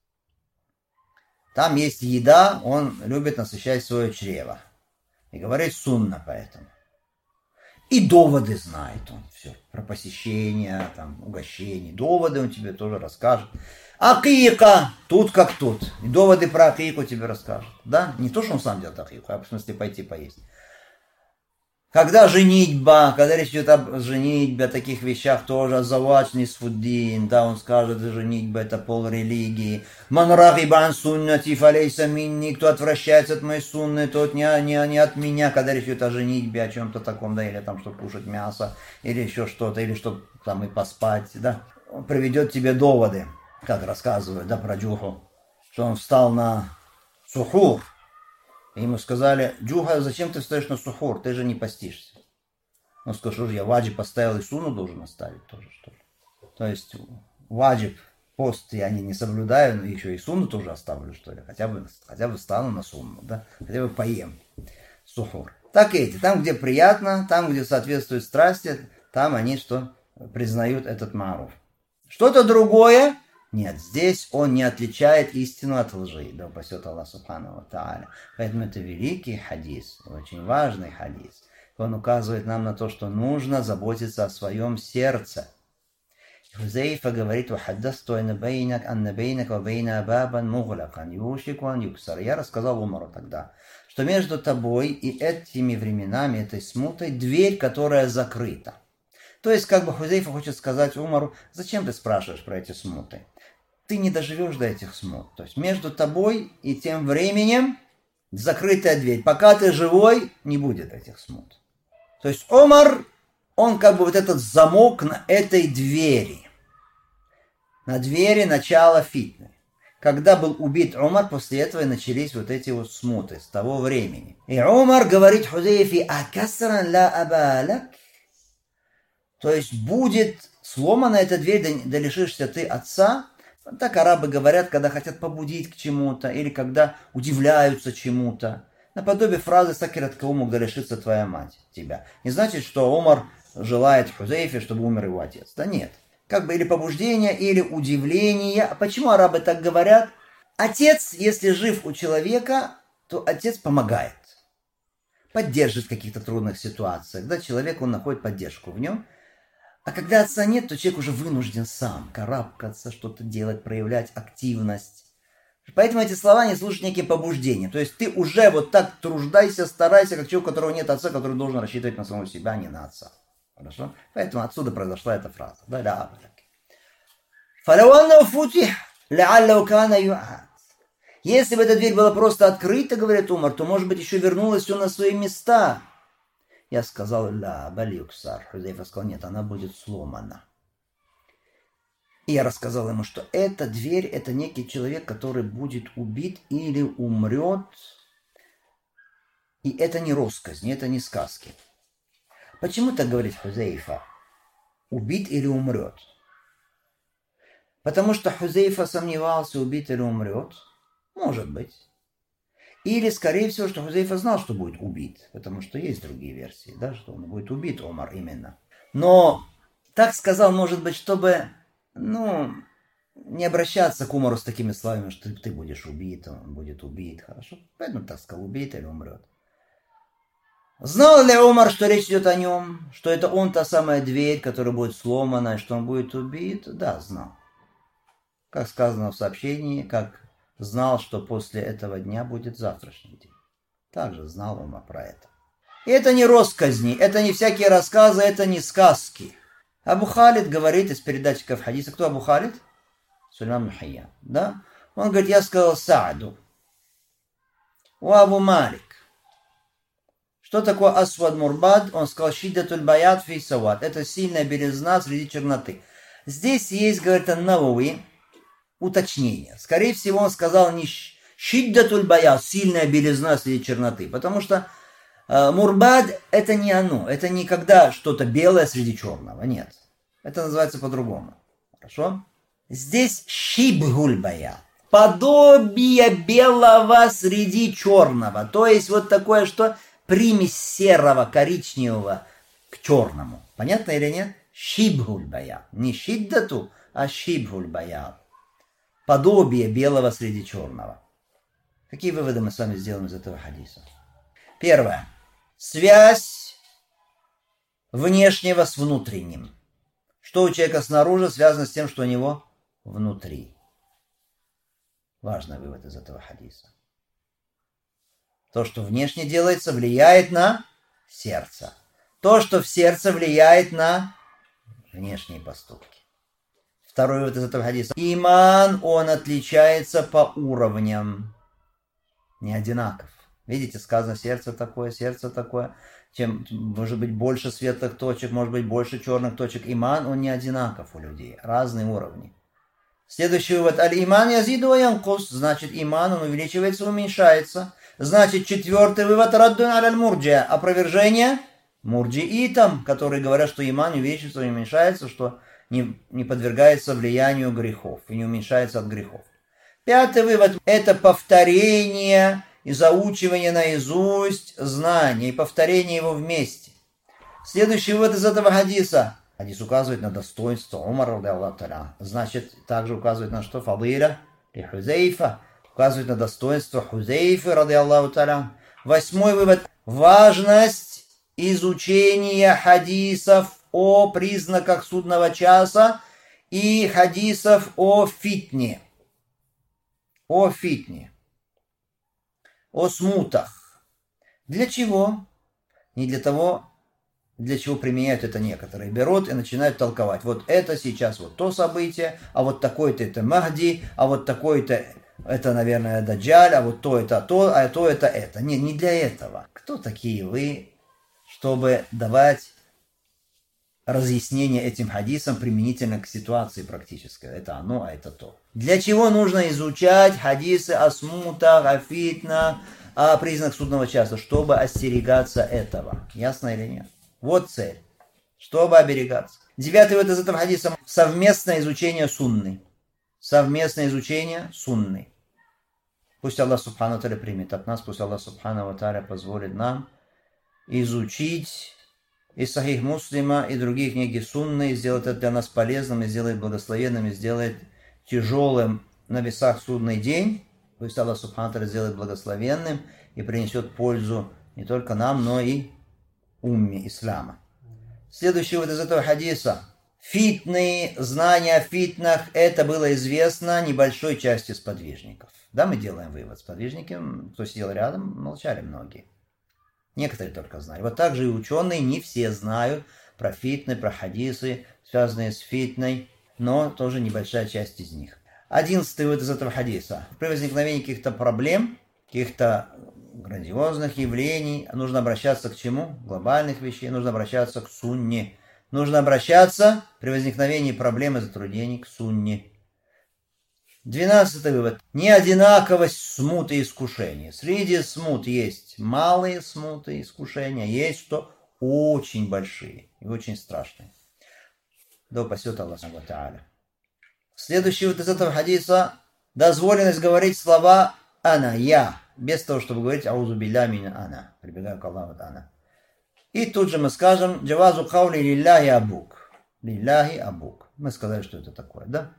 Там есть еда, он любит насыщать свое чрево. И говорит сунна поэтому. И доводы знает он все. Про посещение, там, угощение. Доводы он тебе тоже расскажет. Акика, тут как тут. И доводы про акику тебе расскажет. Да? Не то, что он сам делает акику, а в смысле пойти поесть. Когда женитьба, когда речь идет о женитьбе, о таких вещах тоже, завач нисфуддин, да, он скажет, женитьба это пол религии. Ман рагибан суннати фалейса минни, кто отвращается от моей сунны, тот не от меня, когда речь идет о женитьбе, о чем-то таком, да, или там, чтобы кушать мясо, или еще что-то, или чтобы там и поспать, да. Он приведет тебе доводы, как рассказывают, да, про Джуху, что он встал на сухур. И ему сказали: Джуха, зачем ты встаешь на сухур? Ты же не постишься. Он сказал: что же я ваджиб поставил и суну должен оставить тоже, что ли? То есть ваджиб, пост я не соблюдаю, но еще и суну тоже оставлю, что ли? Хотя бы встану на сунну, да? Хотя бы поем сухур. Так и эти. Там, где приятно, там, где соответствует страсти, там они что? Признают этот мааруф. Что-то другое? Нет, здесь он не отличает истину от лжи. Да упасет Аллах Субхану ва Тааля. Поэтому это великий хадис, очень важный хадис. Он указывает нам на то, что нужно заботиться о своем сердце. Хузейфа говорит: я рассказал Умару тогда, что между тобой и этими временами, этой смутой, дверь, которая закрыта. То есть, как бы Хузейфа хочет сказать Умару: зачем ты спрашиваешь про эти смуты? Ты не доживешь до этих смут. То есть между тобой и тем временем закрытая дверь. Пока ты живой, не будет этих смут. То есть Омар, он как бы вот этот замок на этой двери. На двери начала фитны. Когда был убит Умар, после этого и начались вот эти вот смуты с того времени. И Умар говорит Хузейфе: акасран ла абалак. То есть будет сломана эта дверь, да лишишься ты отца. Так арабы говорят, когда хотят побудить к чему-то, или когда удивляются чему-то. Наподобие фразы «Сакират каумук, да лишится твоя мать тебя». Не значит, что Омар желает Хузейфе, чтобы умер его отец. Да нет. Как бы или побуждение, или удивление. А почему арабы так говорят? Отец, если жив у человека, то отец помогает. Поддерживает в каких-то трудных ситуациях. Да, человек, он находит поддержку в нем. А когда отца нет, то человек уже вынужден сам карабкаться, что-то делать, проявлять активность. Поэтому эти слова не служат неким побуждением. То есть ты уже вот так труждайся, старайся, как человек, у которого нет отца, который должен рассчитывать на самого себя, а не на отца. Хорошо? Поэтому отсюда произошла эта фраза. Если бы эта дверь была просто открыта, говорит Умар, то, может быть, еще вернулось все на свои места. Я сказал: ля, балюксар. Хузейфа сказал: нет, она будет сломана. И я рассказал ему, что эта дверь, это некий человек, который будет убит или умрет. И это не россказни, это не сказки. Почему так говорит Хузейфа? Убит или умрет? Потому что Хузейфа сомневался, убит или умрет. Может быть. Или, скорее всего, что Хузейфа знал, что будет убит. Потому что есть другие версии, да, что он будет убит, Омар, именно. Но так сказал, может быть, чтобы, не обращаться к Умару с такими словами, что ты будешь убит, он будет убит, хорошо? Поэтому так сказал: убит или умрет. Знал ли Умар, что речь идет о нем, что это он та самая дверь, которая будет сломана, и что он будет убит? Да, знал. Как сказано в сообщении, как знал, что после этого дня будет завтрашний день. Также знал Умар про это. И это не россказни, это не всякие рассказы, это не сказки. Абу Халид говорит из передатчиков хадиса. Кто Абу Халид? Сулейман ибн Хайян. Да? Он говорит, я сказал Сааду. У Абу Малик. Что такое асвад мурбад? Он сказал, шиддатуль баят фи савад. Это сильная белизна среди черноты. Здесь есть, говорит Ан-Навави, уточнение. Скорее всего, он сказал не шиддатуль баят, сильная белизна среди черноты. Потому что мурбад это не оно. Это не когда что-то белое среди черного. Нет. Это называется по-другому. Хорошо? Здесь шибгуль баят. Подобие белого среди черного. То есть вот такое, что примесь серого, коричневого к черному. Понятно или нет? Шибгуль баят. Не шиддату, а шибгуль баят. Подобие белого среди черного. Какие выводы мы с вами сделаем из этого хадиса? Первое. Связь внешнего с внутренним. Что у человека снаружи связано с тем, что у него внутри. Важный вывод из этого хадиса. То, что внешне делается, влияет на сердце. То, что в сердце, влияет на внешние поступки. Второй вывод из этого хадиса. Иман, он отличается по уровням. Не одинаков. Видите, сказано сердце такое. Чем может быть больше светлых точек, может быть больше черных точек. Иман, он не одинаков у людей. Разные уровни. Следующий вывод. Аль-иман язиду янкус. Значит, иман, он увеличивается, уменьшается. Значит, четвертый вывод. Раддун аль-мурджия. Опровержение мурджиитам, которые говорят, что иман увеличивается и уменьшается, что не подвергается влиянию грехов и не уменьшается от грехов. Пятый вывод. Это повторение и заучивание наизусть знания и повторение его вместе. Следующий вывод из этого хадиса. Хадис указывает на достоинство Умара, значит, также указывает на что? Фадиля и Хузейфа. Указывает на достоинство Хузейфы, ради Аллаху та'аля. Восьмой вывод. Важность изучения хадисов о признаках судного часа и хадисов о фитне. О фитне. О смутах. Для чего? Не для того, для чего применяют это некоторые. Берут и начинают толковать. Вот это сейчас вот то событие, а вот такой-то это Махди, а вот такой-то это, наверное, Даджаль, а вот то это то, а то это это. Не для этого. Кто такие вы, чтобы давать разъяснение этим хадисам применительно к ситуации практической? Это оно, а это то. Для чего нужно изучать хадисы о смутах, о фитнах, о признаках судного часа? Чтобы остерегаться этого. Ясно или нет? Вот цель. Чтобы оберегаться. Девятый вывод из этого хадиса. Совместное изучение сунны. Совместное изучение сунны. Пусть Аллах Субхану ва Тааля примет от нас. Пусть Аллах Субхану ва Тааля позволит нам изучить и Сахих Муслима, и других книги сунны, и сделает это для нас полезным, и сделает благословенным, и сделает тяжелым на весах судный день. Пусть Аллах Субхану ва Тааля сделает благословенным и принесет пользу не только нам, но и умме ислама. Следующий вот из этого хадиса. Фитны, знания о фитнах, это было известно небольшой части сподвижников. Да, мы делаем вывод. Сподвижники, кто сидел рядом, молчали многие. Некоторые только знали. Вот так же и ученые, не все знают про фитны, про хадисы, связанные с фитной, но тоже небольшая часть из них. 11-й вывод из этого хадиса. При возникновении каких-то проблем, каких-то грандиозных явлений, нужно обращаться к чему? Глобальных вещей, нужно обращаться к сунне. Нужно обращаться при возникновении проблем и затруднений к сунне. 12-й вывод. Неодинаковость смуты и искушения. Среди смут есть малые смуты и искушения, есть что очень большие и очень страшные. Да упасет Аллах Субхану ва Тааля. Следующий вот из этого хадиса. Дозволенность говорить слова «ана», «я», без того, чтобы говорить «аузу билля мин ана», прибегаю к Аллаху ана. И тут же мы скажем «джавазу каули лилляхи абук». Лилляхи абук. Мы сказали, что это такое, да?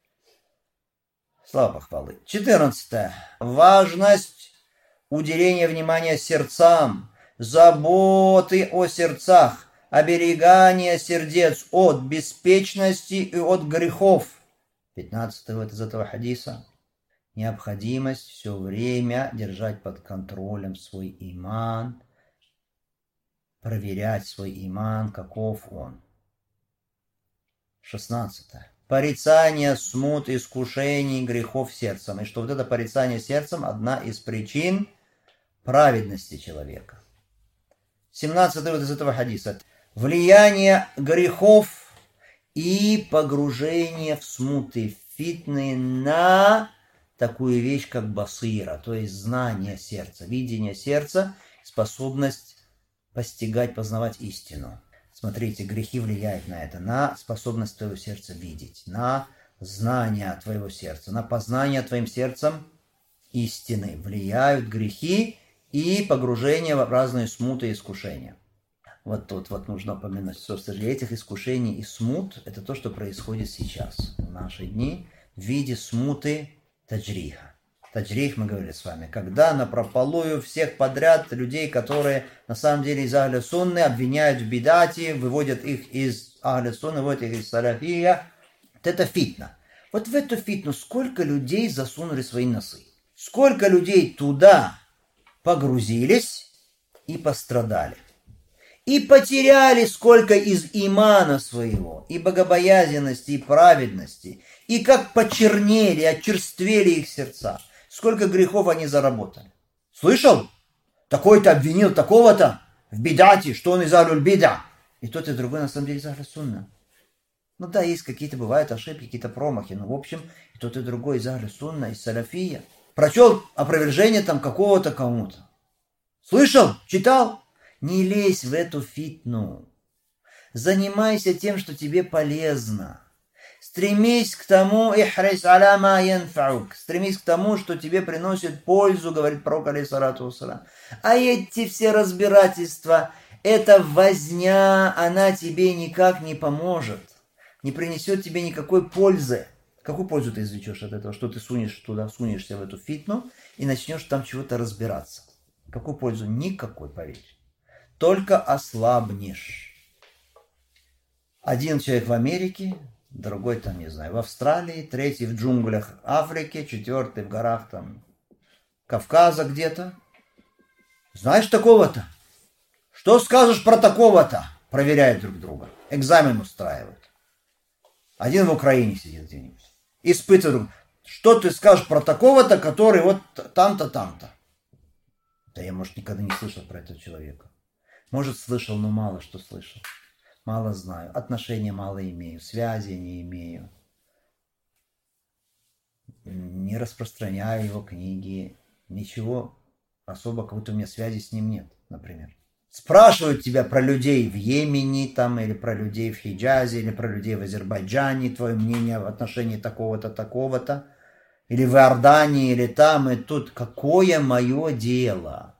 Слава похвалы. 14. Важность уделения внимания сердцам, заботы о сердцах, оберегание сердец от беспечности и от грехов. 15 вот из этого хадиса. Необходимость все время держать под контролем свой иман, проверять свой иман, каков он. 16. Порицание смут, искушений, грехов сердцем. И что вот это порицание сердцем одна из причин праведности человека. 17 вот из этого хадиса. Влияние грехов и погружение в смуты, фитны на такую вещь, как басира, то есть знание сердца, видение сердца, способность постигать, познавать истину. Смотрите, грехи влияют на это, на способность твоего сердца видеть, на знание твоего сердца, на познание твоим сердцем истины. Влияют грехи и погружение в разные смуты и искушения. Вот тут вот нужно упомянуть, что среди этих искушений и смут, это то, что происходит сейчас, в наши дни, в виде смуты таджриха. Таджрих, мы говорили с вами, когда напропалую всех подряд людей, которые на самом деле из Ахля Сунны, обвиняют в бидате, выводят их из Ахля Сунны, выводят их из Салафия. Вот это фитна. Вот в эту фитну сколько людей засунули свои носы? Сколько людей туда погрузились и пострадали? И потеряли сколько из имана своего, и богобоязненности, и праведности, и как почернели, очерствели их сердца. Сколько грехов они заработали. Слышал? Такой-то обвинил такого-то в бидате, что он из Алюль Бида. И тот и другой на самом деле из Ахля Сунна. Ну да, есть какие-то, бывают ошибки, какие-то промахи. Но в общем, и тот и другой из Ахля Сунна, из Салафия. Прочел опровержение там какого-то кому-то. Слышал? Читал? Не лезь в эту фитну. Занимайся тем, что тебе полезно. Стремись к тому, стремись к тому, что тебе приносит пользу, говорит пророк алейхиссалату вассалям. А эти все разбирательства, эта возня, она тебе никак не поможет, не принесет тебе никакой пользы. Какую пользу ты извлечешь от этого, что ты сунешься в эту фитну и начнешь там чего-то разбираться? Какую пользу? Никакой, поверь. Только ослабнешь. Один человек в Америке, другой там, не знаю, в Австралии, третий в джунглях Африки, четвертый в горах там Кавказа где-то. Знаешь такого-то? Что скажешь про такого-то? Проверяют друг друга. Экзамен устраивают. Один в Украине сидит где-нибудь. Испытывает друг. Что ты скажешь про такого-то, который вот там-то, там-то? Да я, может, никогда не слышал про этого человека. Может, слышал, но мало что слышал. Мало знаю. Отношения мало имею. Связи не имею. Не распространяю его книги. Ничего особо, как будто у меня связи с ним нет, например. Спрашивают тебя про людей в Йемене, там, или про людей в Хиджазе, или про людей в Азербайджане, твое мнение в отношении такого-то, такого-то, или в Иордании, или там, и тут. Какое мое дело?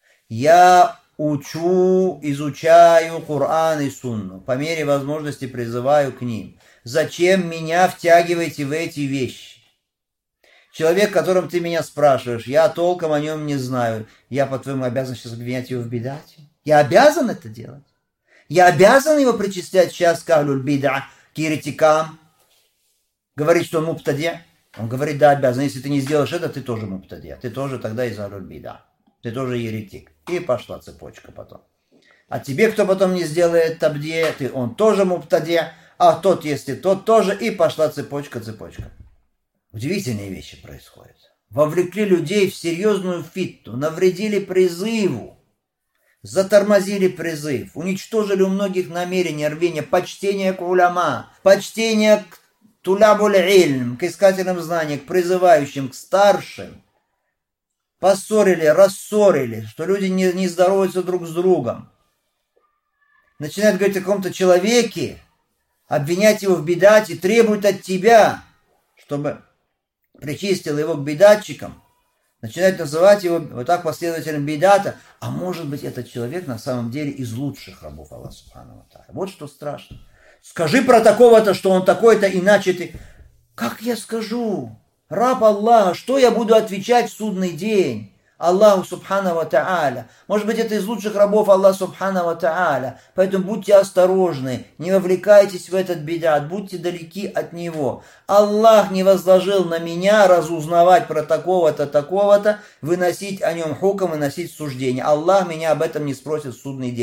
Я учу, изучаю Коран и Сунну. По мере возможности призываю к ним. Зачем меня втягиваете в эти вещи? Человек, которым ты меня спрашиваешь, я толком о нем не знаю. Я, по-твоему, обязан сейчас обвинять его в бидате? Я обязан это делать? Я обязан его причислять сейчас к Ахлюль Бида, к еретикам? Говорить, что он муптади? Он говорит, да, обязан. Если ты не сделаешь это, ты тоже муптади. Ты тоже тогда из Ахлюль Бида. Ты тоже еретик. И пошла цепочка потом. А тебе, кто потом не сделает табдия, он тоже муптадия, а тот, если тот тоже, и пошла цепочка. Удивительные вещи происходят. Вовлекли людей в серьезную фитну, навредили призыву, затормозили призыв, уничтожили у многих намерения, рвения, почтение к уляма, почтение к тулябуль ильм, к искателям знаний, к призывающим, к старшим. Поссорили, рассорили, что люди не здороваются друг с другом. Начинают говорить о каком-то человеке, обвинять его в бидате, требуют от тебя, чтобы причистил его к бидатчикам. Начинают называть его вот так последователем бидата. А может быть, этот человек на самом деле из лучших рабов Аллаха Субхану ва Тааля. Вот что страшно. Скажи про такого-то, что он такой-то, иначе ты... Как я скажу? Раб Аллаха, что я буду отвечать в судный день? Аллаху Субхану ва Тааля. Может быть, это из лучших рабов Аллаха Субхану ва Тааля. Поэтому будьте осторожны, не вовлекайтесь в этот бидат, будьте далеки от него. Аллах не возложил на меня разузнавать про такого-то, такого-то, выносить о нем хукм, выносить суждение. Аллах меня об этом не спросит в судный день.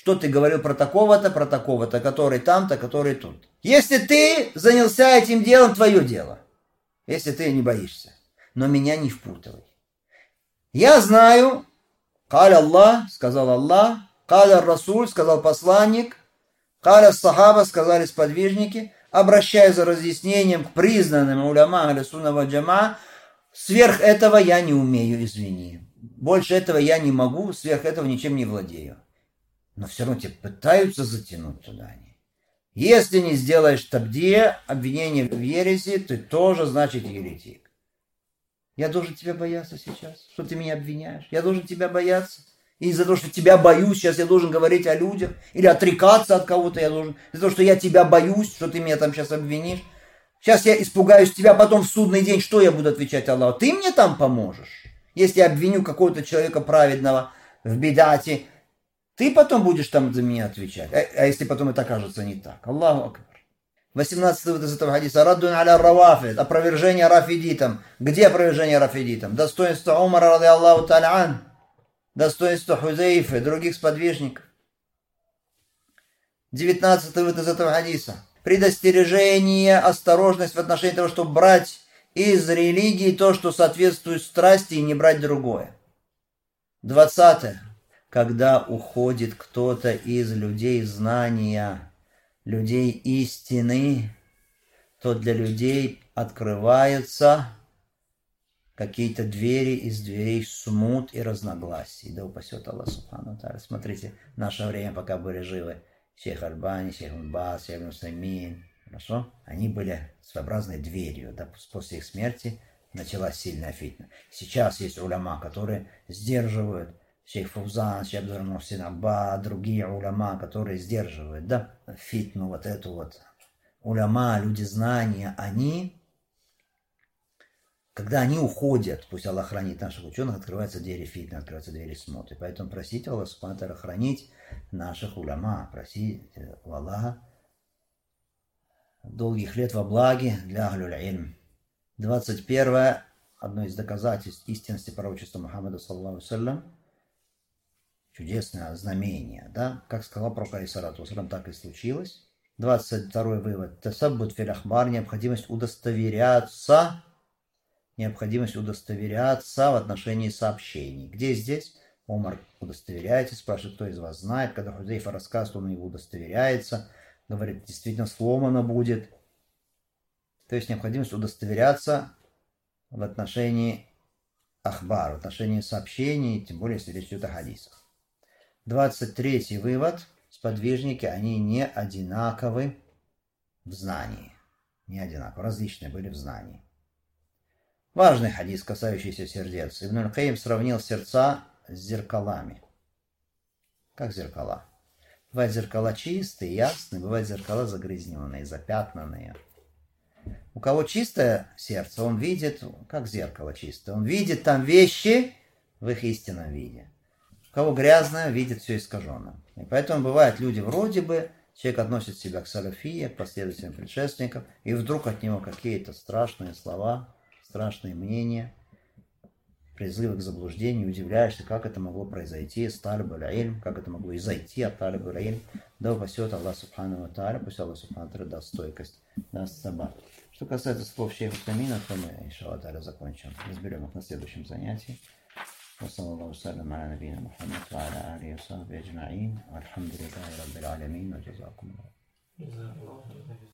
что ты говорил про такого-то, который там-то, который тут. Если ты занялся этим делом, твое дело. Если ты не боишься. Но меня не впутывай. Я знаю, каля Аллах, сказал Аллах, каля Расуль, сказал посланник, каля Сахаба, сказали сподвижники, обращаясь за разъяснением к признанным уляма аль-сунна валь джамаа, сверх этого я не умею, извини. Больше этого я не могу, сверх этого ничем не владею. Но все равно тебя пытаются затянуть туда. Если не сделаешь табдия, обвинение в ереси, ты тоже, значит, еретик. Я должен тебя бояться сейчас, что ты меня обвиняешь. Я должен тебя бояться. И из-за того, что тебя боюсь, сейчас я должен говорить о людях. Или отрекаться от кого-то я должен. Из-за того, что я тебя боюсь, что ты меня там сейчас обвинишь. Сейчас я испугаюсь тебя, потом в судный день, что я буду отвечать Аллаху? Ты мне там поможешь? Если я обвиню какого-то человека праведного в бидате, ты потом будешь там за меня отвечать. А если потом это окажется не так? Аллаху акбар. 18-й выйдет из этого хадиса. Раддун аля равафид. Опровержение рафидитам. Где опровержение рафидитам? Достоинство Умара, ради Аллаху та'аля ан. Достоинство Хузейфы, других сподвижников. 19-й выйдет из этого хадиса. Предостережение, осторожность в отношении того, чтобы брать из религии то, что соответствует страсти, и не брать другое. 20-е. Когда уходит кто-то из людей знания, людей истины, то для людей открываются какие-то двери из дверей смут и разногласий. Да упасет Аллах субхану ва тааля. Смотрите, в наше время, пока были живы шейх Альбани, шейх Мбаз, шейх Усаймин, хорошо? Они были своеобразной дверью. Да? После их смерти началась сильная фитна. Сейчас есть уляма, которые сдерживают. Шейх Фаузан, шейх Абдул-Мухсин Аббад, другие уляма, которые сдерживают, да, фитну, вот эту вот. Уляма, люди знания, они, когда они уходят, пусть Аллах хранит наших ученых, открываются двери фитны, открываются двери смотри. Поэтому просите Аллаха субхану ва тааля хранить наших уляма, просите у Аллаха долгих лет во благе для ахлюль ильм. 21. Одно из доказательств истинности пророчества Мухаммада, саллаллаху алейхи ва саллям, чудесное знамение, да? Как сказал пророк, алейхиссалату вассалям, так и случилось. 22-й вывод. Тасаббут фил ахбар, необходимость удостоверяться в отношении сообщений. Где здесь? Омар удостоверяется, спрашивает, кто из вас знает. Когда Хузейфа рассказывает, он его удостоверяется. Говорит, действительно сломано будет. То есть необходимость удостоверяться в отношении ахбар, в отношении сообщений, тем более, если речь идет о хадисах. 23-й вывод. Сподвижники, они не одинаковы в знании. Не одинаковы, различные были в знании. Важный хадис, касающийся сердец. Ибн аль-Каим сравнил сердца с зеркалами. Как зеркала? Бывают зеркала чистые, ясные, бывают зеркала загрязненные, запятнанные. У кого чистое сердце, он видит, как зеркало чистое, он видит там вещи в их истинном виде. У кого грязное, видит все искаженным. И поэтому бывают люди вроде бы, человек относит себя к салафии, к последователям предшественников, и вдруг от него какие-то страшные слова, страшные мнения, призывы к заблуждению, удивляешься, как это могло произойти с талиб аль-илм, как это могло изойти от талиб аль-илм. Да упасет Аллах субхану ва тааля, пусть Аллах субхану ва тааля даст стойкость, даст сабат. Что касается слов шейха Тамина, то мы, иншаллах тааля, закончим. Разберем их на следующем занятии. وصلى الله وسلم على نبينا محمد وعلى آله وصحبه أجمعين والحمد لله رب العالمين وجزاكم الله.